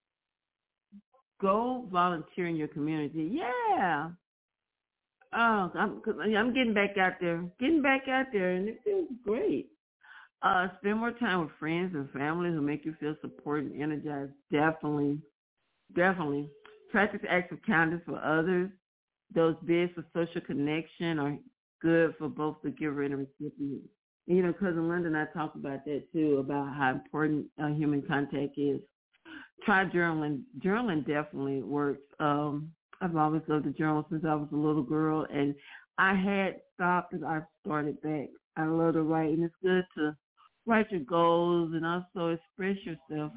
Go volunteer in your community. Yeah. Oh, I'm getting back out there, and it feels great. Spend more time with friends and family who make you feel supported and energized. Definitely. Practice acts of kindness for others. Those bids for social connection are good for both the giver and the recipient. You know, Cousin Linda and I talked about that too, about how important human contact is. Try journaling. Journaling definitely works. I've always loved to journal since I was a little girl, and I had stopped and I started back. I love to write, and it's good to write your goals and also express yourself.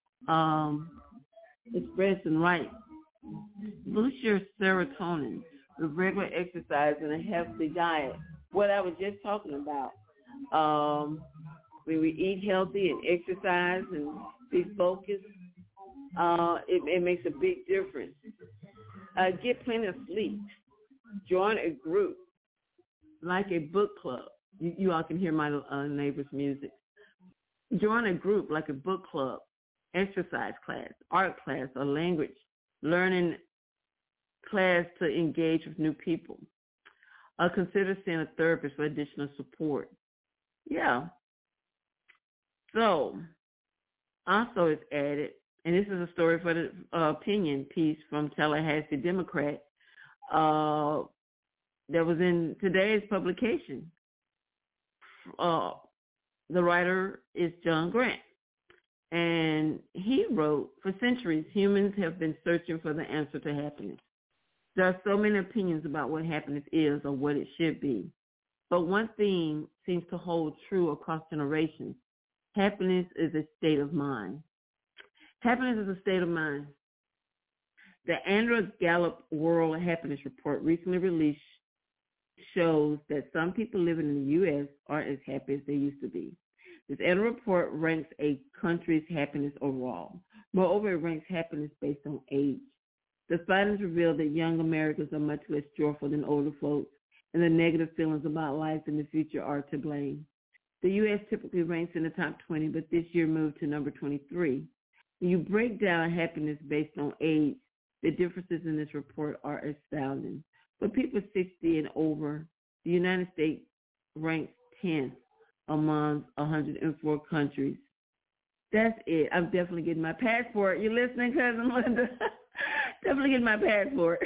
Express and write. Boost your serotonin with regular exercise and a healthy diet. What I was just talking about. When we eat healthy and exercise and be focused, it makes a big difference. Get plenty of sleep. Join a group, like a book club. You all can hear my neighbor's music. Join a group like a book club, exercise class, art class, or language learning class to engage with new people. Consider seeing a therapist for additional support. Yeah. So, also it's added, and this is a story for the opinion piece from Tallahassee Democrat that was in today's publication. The writer is John Grant, and he wrote, for centuries, humans have been searching for the answer to happiness. There are so many opinions about what happiness is or what it should be. But one thing seems to hold true across generations. Happiness is a state of mind. Happiness is a state of mind. The Andrew Gallup World Happiness Report recently released shows that some people living in the U.S. aren't as happy as they used to be. This annual report ranks a country's happiness overall. Moreover, it ranks happiness based on age. The findings reveal that young Americans are much less joyful than older folks, and the negative feelings about life in the future are to blame. The U.S. typically ranks in the top 20, but this year moved to number 23. When you break down happiness based on age, the differences in this report are astounding. For people 60 and over, the United States ranks 10th among 104 countries. That's it. I'm definitely getting my passport. You listening, Cousin Linda? Definitely getting my passport.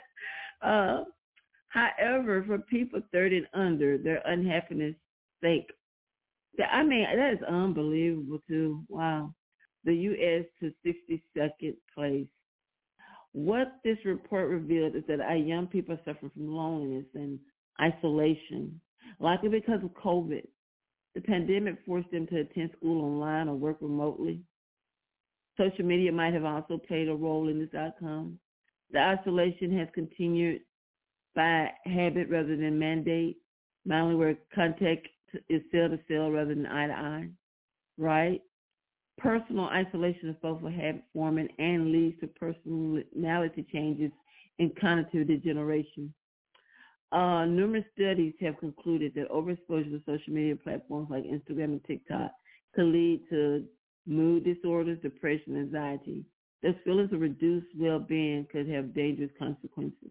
However, for people 30 and under, their unhappiness sank. I mean, that is unbelievable, too. Wow. The U.S. to 62nd place. What this report revealed is that our young people are suffering from loneliness and isolation, likely because of COVID. The pandemic forced them to attend school online or work remotely. Social media might have also played a role in this outcome. The isolation has continued by habit rather than mandate, mainly where contact is cell-to-cell rather than eye-to-eye, right? Personal isolation is both a habit forming and leads to personality changes and cognitive degeneration. Numerous studies have concluded that overexposure to social media platforms like Instagram and TikTok could lead to mood disorders, depression, anxiety. Those feelings of reduced well-being could have dangerous consequences.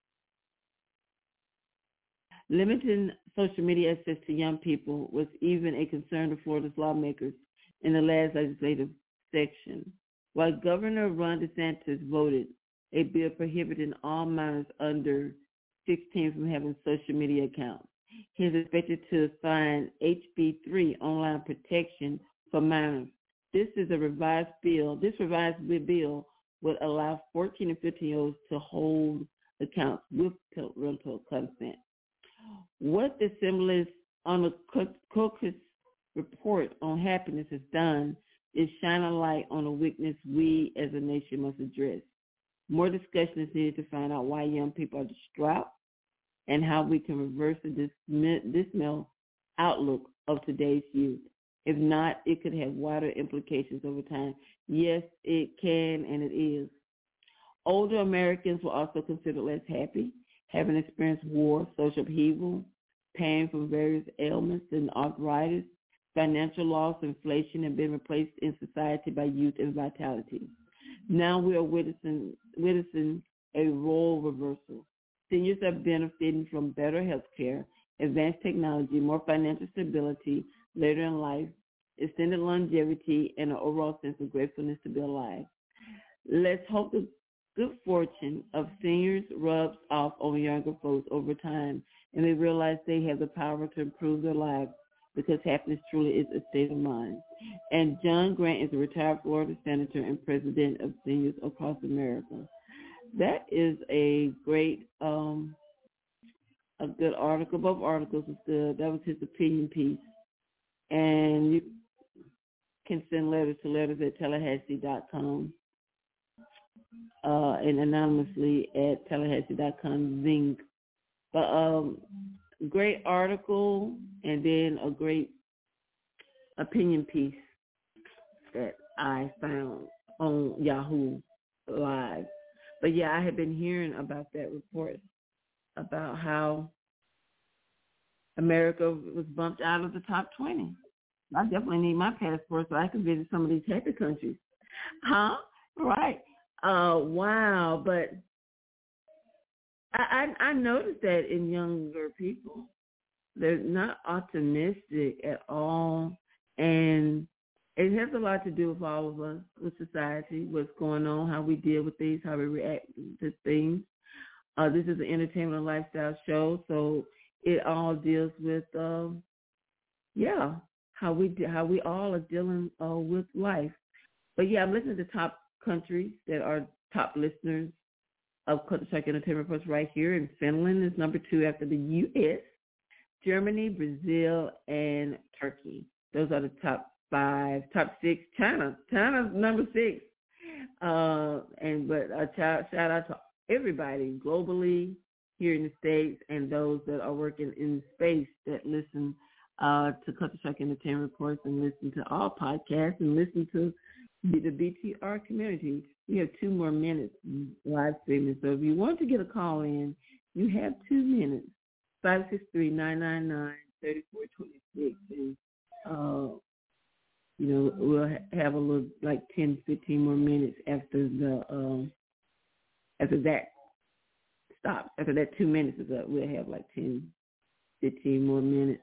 Limiting social media access to young people was even a concern of Florida's lawmakers in the last legislative section. While Governor Ron DeSantis voted a bill prohibiting all minors under 16 from having social media accounts, he is expected to sign HB 3 online protection for minors. This is a revised bill. This revised bill would allow 14 and 15-year-olds to hold accounts with parental consent. What the Assembly's on the caucus report on happiness has done is shine a light on a weakness we as a nation must address. More discussion is needed to find out why young people are distraught and how we can reverse the dismal outlook of today's youth. If not, it could have wider implications over time. Yes, it can, and it is. Older Americans were also considered less happy, having experienced war, social upheaval, pain from various ailments and arthritis, financial loss, inflation, and been replaced in society by youth and vitality. Now we are witnessing a role reversal. Seniors are benefiting from better health care, advanced technology, more financial stability later in life, extended longevity, and an overall sense of gratefulness to be alive. Let's hope the good fortune of seniors rubs off on younger folks over time, and they realize they have the power to improve their lives because happiness truly is a state of mind. And John Grant is a retired Florida senator and president of Seniors Across America. That is a great, a good article. Both articles was good. That was his opinion piece. And you can send letters to letters@tallahassee.com and anonymously at tallahassee.com zing. But great article, and then a great opinion piece that I found on Yahoo Live. But yeah, I had been hearing about that report about how America was bumped out of the top 20. I definitely need my passport so I can visit some of these happy countries. Huh? Right. Wow. But I noticed that in younger people, they're not optimistic at all. And it has a lot to do with all of us, with society, what's going on, how we deal with things, how we react to things. This is an entertainment and lifestyle show, so it all deals with, how we all are dealing with life. But yeah, I'm listening to top countries that are top listeners of Culture Shock Entertainment Reports right here. In Finland is number 2 after the U.S. Germany, Brazil, and Turkey. Those are the top 6. China's number 6. But a shout out to everybody globally here in the States and those that are working in space that listen to Culture Shock Entertainment Reports and listen to all podcasts and listen to the BTR community. We have 2 more minutes live streaming. So if you want to get a call in, you have 2 minutes. 563-999-3426. And, we'll have a little, like 10, 15 more minutes after that stops. After that 2 minutes is up, we'll have like 10, 15 more minutes.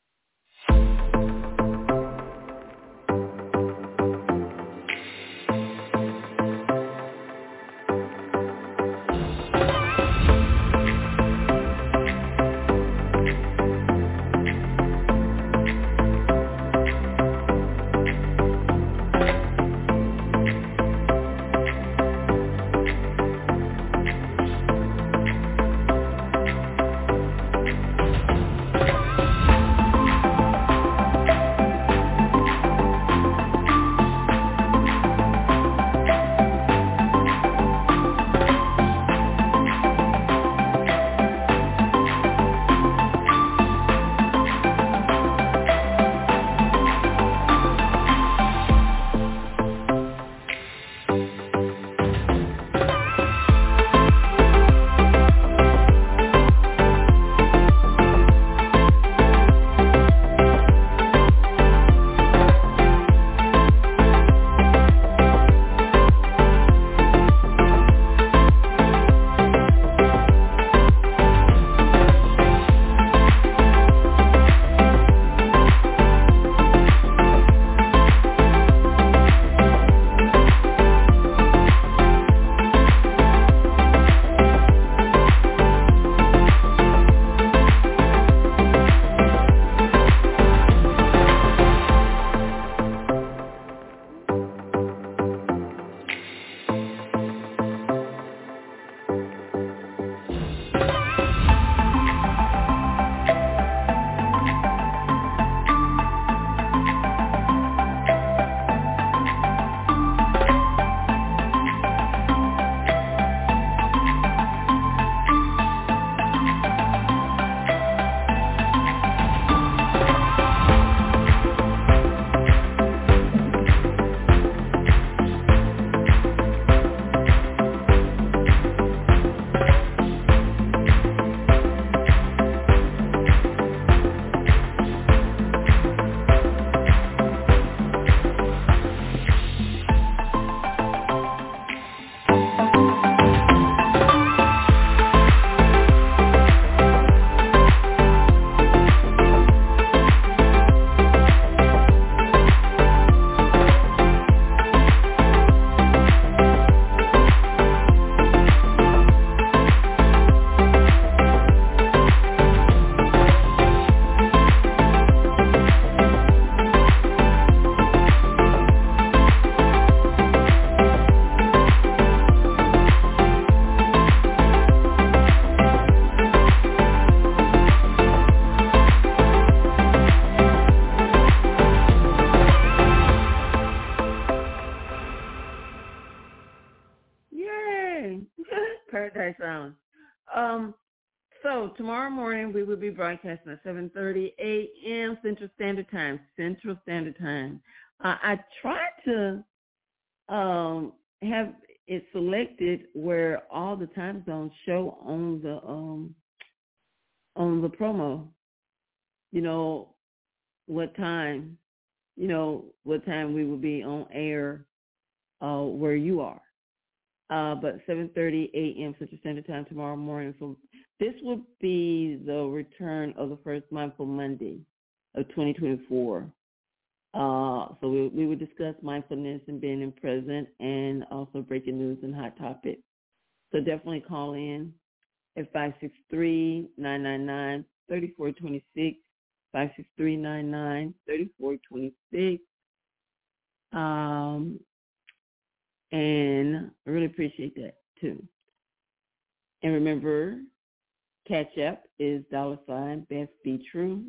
Paradise Island. So tomorrow morning we will be broadcasting at 7:30 a.m. Central Standard Time. I tried to have it selected where all the time zones show on the promo. You know what time we will be on air where you are. But 7:30 a.m. Central Standard Time tomorrow morning. So this will be the return of the first Mindful Monday of 2024. So we will discuss mindfulness and being in present and also breaking news and hot topics. So definitely call in at 563-999-3426, 563-999-3426. And I really appreciate that too. And remember Catch App is $ Beth Be True,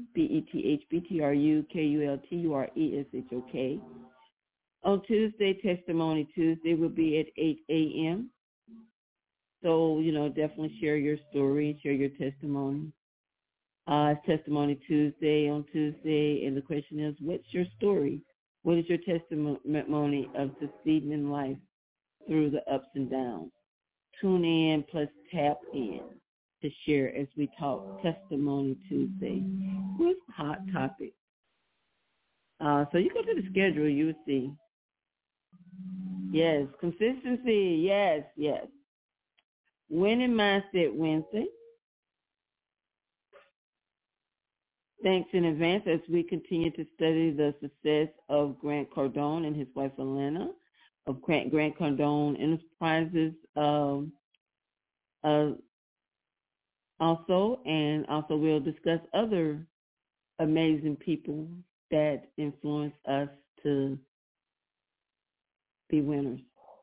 BETHBTRUKULTURESHOK. On Tuesday, Testimony Tuesday will be at 8 a.m. So, definitely share your story, share your testimony. It's Testimony Tuesday on Tuesday, and the question is, what's your story? What is your testimony of succeeding in life through the ups and downs? Tune in plus tap in to share as we talk Testimony Tuesday with Hot Topics. So you go to the schedule, you will see. Yes, consistency, yes. Winning Mindset Wednesday. Thanks in advance as we continue to study the success of Grant Cardone and his wife Alana of Grant Cardone Enterprises. Also we'll discuss other amazing people that influence us to be winners.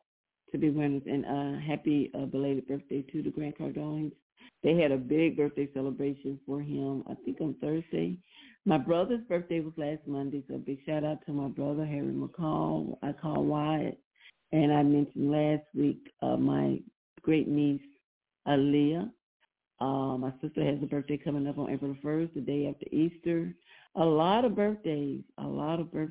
And happy belated birthday to the Grant Cardones. They had a big birthday celebration for him, I think on Thursday. My brother's birthday was last Monday, so a big shout out to my brother, Harry McCall. I call Wyatt. And I mentioned last week my great niece, Aaliyah. My sister has a birthday coming up on April 1st, the day after Easter. A lot of birthdays, a lot of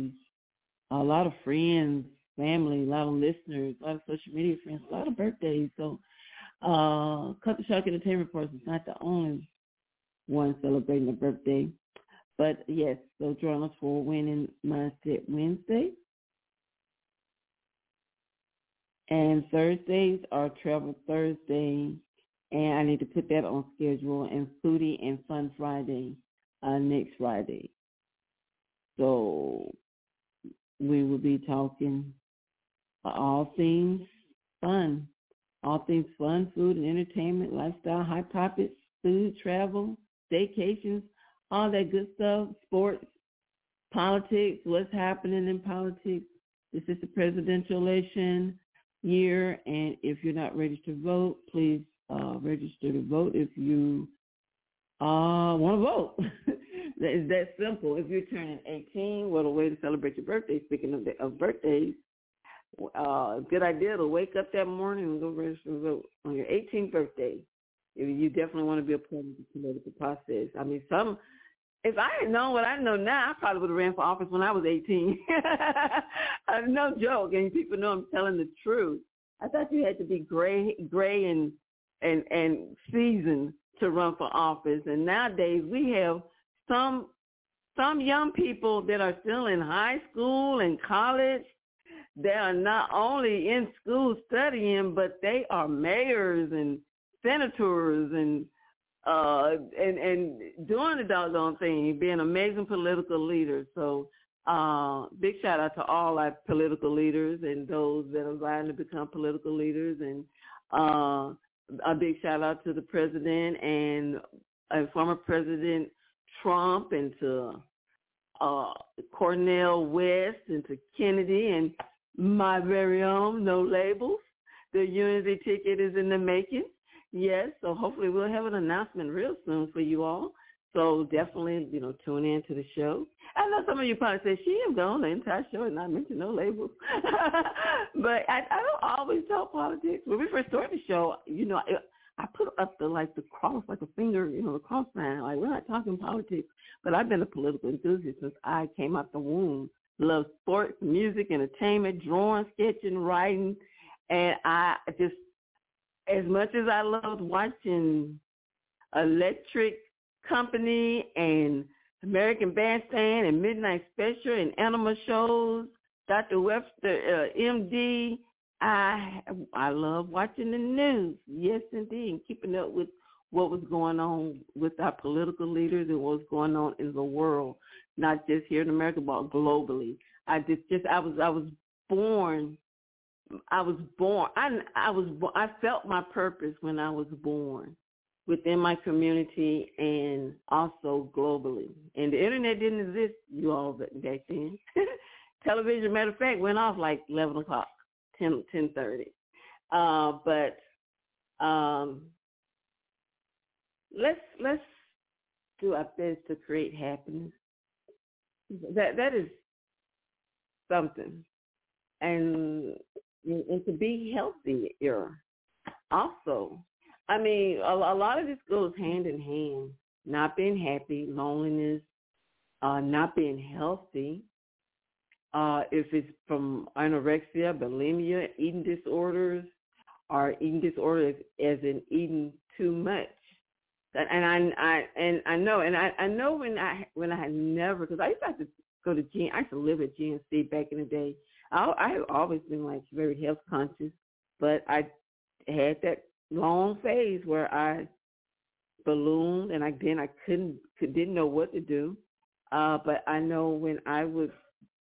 friends, family, a lot of listeners, a lot of social media friends, a lot of birthdays. So Cut the Shark Entertainment Reports is not the only one celebrating a birthday. But, yes, so join us for Winning Mindset Wednesday. And Thursdays are Travel Thursday, and I need to put that on schedule, and Foodie and Fun Friday next Friday. So we will be talking all things fun, food and entertainment, lifestyle, hot topics, food, travel, staycations, all that good stuff, sports, politics, what's happening in politics. This is the presidential election year, and if you're not registered to vote, please register to vote if you want to vote. It's that simple. If you're turning 18, what a way to celebrate your birthday. Speaking of birthdays, good idea to wake up that morning and go register to vote on your 18th birthday. You definitely want to be a part of the political process. I mean, if I had known what I know now, I probably would have ran for office when I was 18. No joke. And people know I'm telling the truth. I thought you had to be gray and seasoned to run for office. And nowadays we have some young people that are still in high school and college. They are not only in school studying, but they are mayors and senators and doing the doggone thing, being amazing political leaders. So big shout out to all our political leaders and those that are vying to become political leaders. And a big shout out to the president and former President Trump, and to Cornel West, and to Kennedy, and my very own No Labels. The Unity ticket is in the making. Yes, so hopefully we'll have an announcement real soon for you all. So definitely, tune in to the show. I know some of you probably say, she has gone the entire show and not mentioned No Labels. But I don't always talk politics. When we first started the show, I put up the cross, like a finger, the cross sign. Like, we're not talking politics. But I've been a political enthusiast since I came out the womb. Love sports, music, entertainment, drawing, sketching, writing. And I just, as much as I loved watching Electric Company and American Bandstand and Midnight Special and animal shows, Dr. Webster, MD, I love watching the news. Yes, indeed, and keeping up with what was going on with our political leaders and what was going on in the world, not just here in America, but globally. I was born. I felt my purpose when I was born, within my community and also globally. And the internet didn't exist, you all, back then. Television, matter of fact, went off like 11 o'clock, 10:30. let's do our best to create happiness. That is something, and to be healthier. Also, I mean, a lot of this goes hand in hand. Not being happy, loneliness, not being healthy. If it's from anorexia, bulimia, eating disorders, or eating disorders as in eating too much. And I know when I had never, because I used to have to go to I used to live at GNC back in the day. I have always been like very health conscious, but I had that long phase where I ballooned, and I didn't know what to do. But I know when I would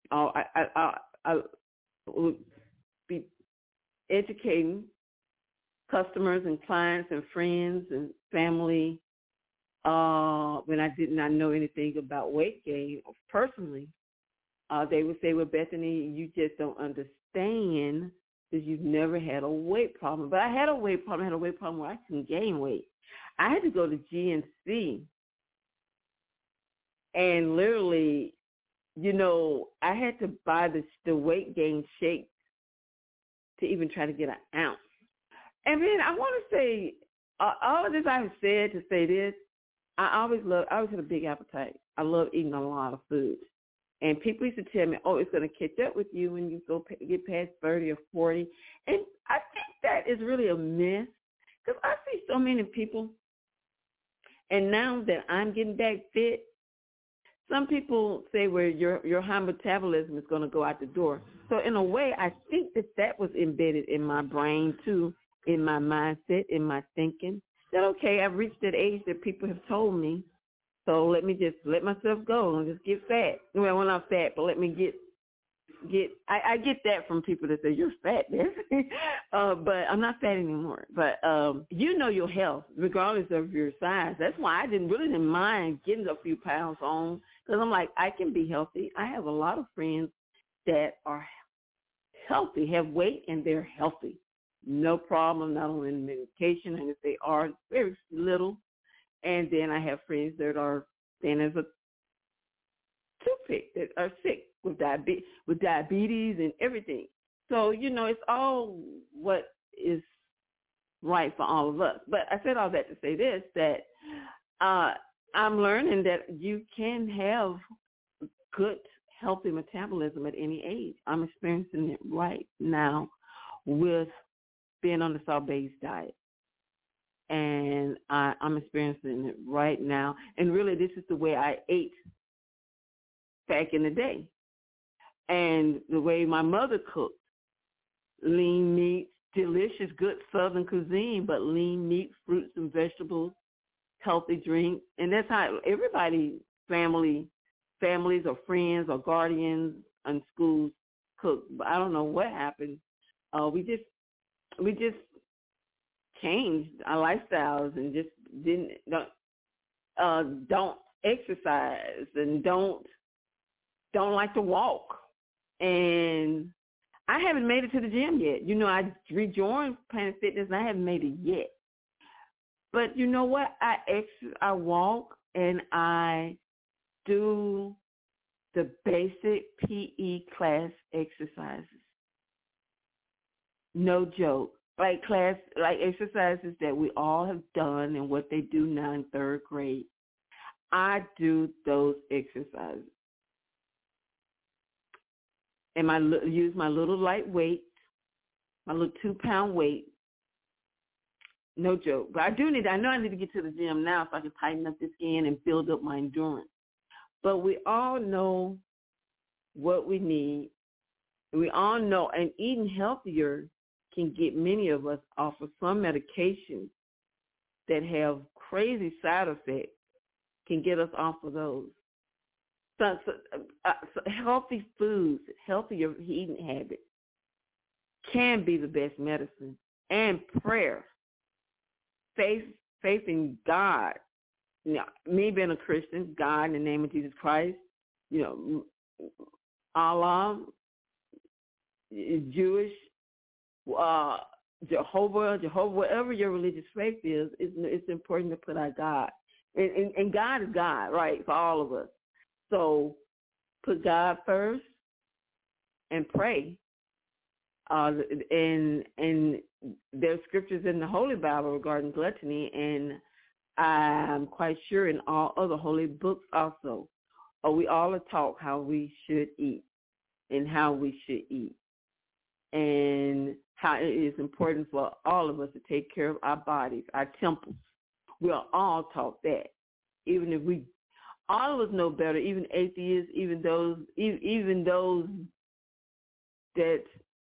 be educating customers and clients and friends and family when I did not know anything about weight gain personally. They would say, well, Bethany, you just don't understand because you've never had a weight problem. But I had a weight problem. I had a weight problem where I couldn't gain weight. I had to go to GNC and literally, I had to buy the weight gain shake to even try to get an ounce. And then I want to say, all of this I have said to say this, I always had a big appetite. I love eating a lot of food. And people used to tell me, oh, it's going to catch up with you when you get past 30 or 40. And I think that is really a myth because I see so many people. And now that I'm getting back fit, some people say, well, your high metabolism is going to go out the door. So in a way, I think that was embedded in my brain too, in my mindset, in my thinking, that, okay, I've reached that age that people have told me, so let me just let myself go and just get fat. Well, when I'm fat, but let me I get that from people that say, you're fat, but I'm not fat anymore. But your health, regardless of your size. That's why I didn't mind getting a few pounds on, because I'm like, I can be healthy. I have a lot of friends that are healthy, have weight, and they're healthy. No problem, not only in medication, and if they are, very little. And then I have friends that are thin as a toothpick, that are sick with diabetes and everything. So, it's all what is right for all of us. But I said all that to say this, that I'm learning that you can have good, healthy metabolism at any age. I'm experiencing it right now with being on the salt-based diet. And I'm experiencing it right now. And really, this is the way I ate back in the day. And the way my mother cooked, lean meat, delicious, good Southern cuisine, but lean meat, fruits and vegetables, healthy drink. And that's how everybody, families or friends or guardians and schools cook. But I don't know what happened. We just changed our lifestyles and just don't exercise and don't like to walk. And I haven't made it to the gym yet. I rejoined Planet Fitness and I haven't made it yet. But you know what? I walk and I do the basic PE class exercises. No joke. Like exercises that we all have done and what they do now in third grade. I do those exercises. And I use my little light weight, my little 2-pound weight. No joke. But I know I need to get to the gym now so I can tighten up this skin and build up my endurance. But we all know what we need. We all know, and eating healthier can get many of us off of some medications that have crazy side effects, can get us off of those. So healthy foods, healthier eating habits can be the best medicine. And prayer, faith in God. Me being a Christian, God in the name of Jesus Christ, Allah, Jewish, Jehovah, whatever your religious faith is, it's important to put our God. And God is God, right, for all of us. So put God first and pray. And there's scriptures in the Holy Bible regarding gluttony, and I'm quite sure in all other holy books also. We all are taught how we should eat and how we should eat, and how it is important for all of us to take care of our bodies, our temples. We are all taught that. Even if all of us know better, even atheists, even those that,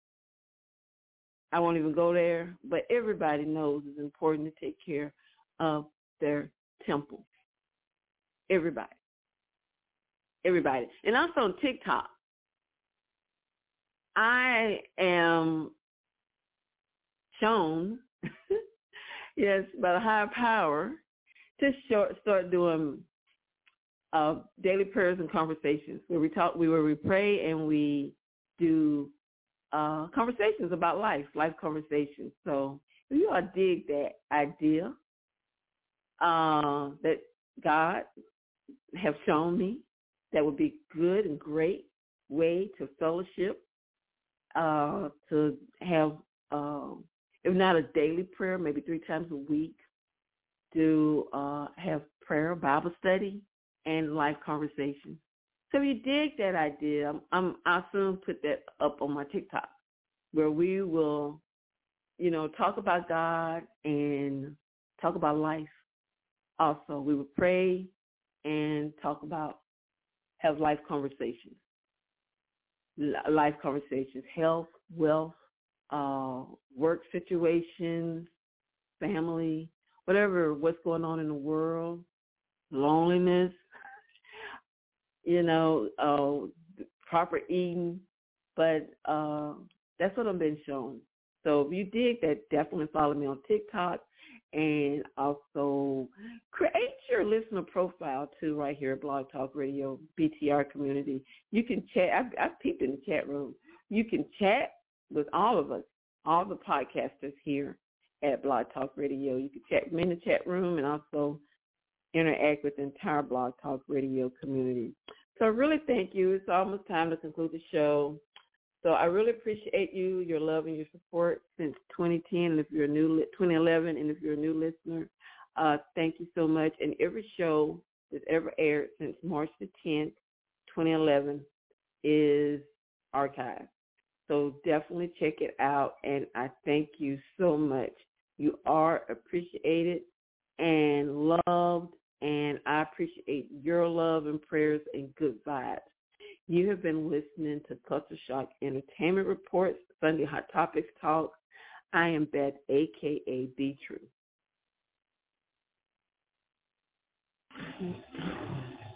I won't even go there, but everybody knows it's important to take care of their temple. Everybody. And also on TikTok, I am shown, yes, by the higher power, to start doing daily prayers and conversations where we pray and we do conversations about life conversations. So if you all dig that idea that God have shown me, that would be good and great way to fellowship, to have, if not a daily prayer, maybe 3 times a week, to have prayer, Bible study, and life conversation. So if you dig that idea, I'll soon put that up on my TikTok, where we will, talk about God and talk about life. Also, we will pray and have life conversations. Life conversations, health, wealth, work situations, family, what's going on in the world, loneliness, proper eating. But that's what I've been shown. So if you dig that, definitely follow me on TikTok, and also create your listener profile too right here at Blog Talk Radio BTR community. You can chat. I've peeped in the chat room. You can chat with all of us, all the podcasters here at Blog Talk Radio. You can chat with me in the chat room and also interact with the entire Blog Talk Radio community. So I really thank you. It's almost time to conclude the show. So I really appreciate you, your love and your support since 2010, and if you're 2011, and if you're a new listener, thank you so much. And every show that's ever aired since March the 10th, 2011, is archived. So definitely check it out, and I thank you so much. You are appreciated and loved, and I appreciate your love and prayers and good vibes. You have been listening to Culture Shock Entertainment Reports, Sunday Hot Topics Talk. I am Beth, a.k.a. Be True.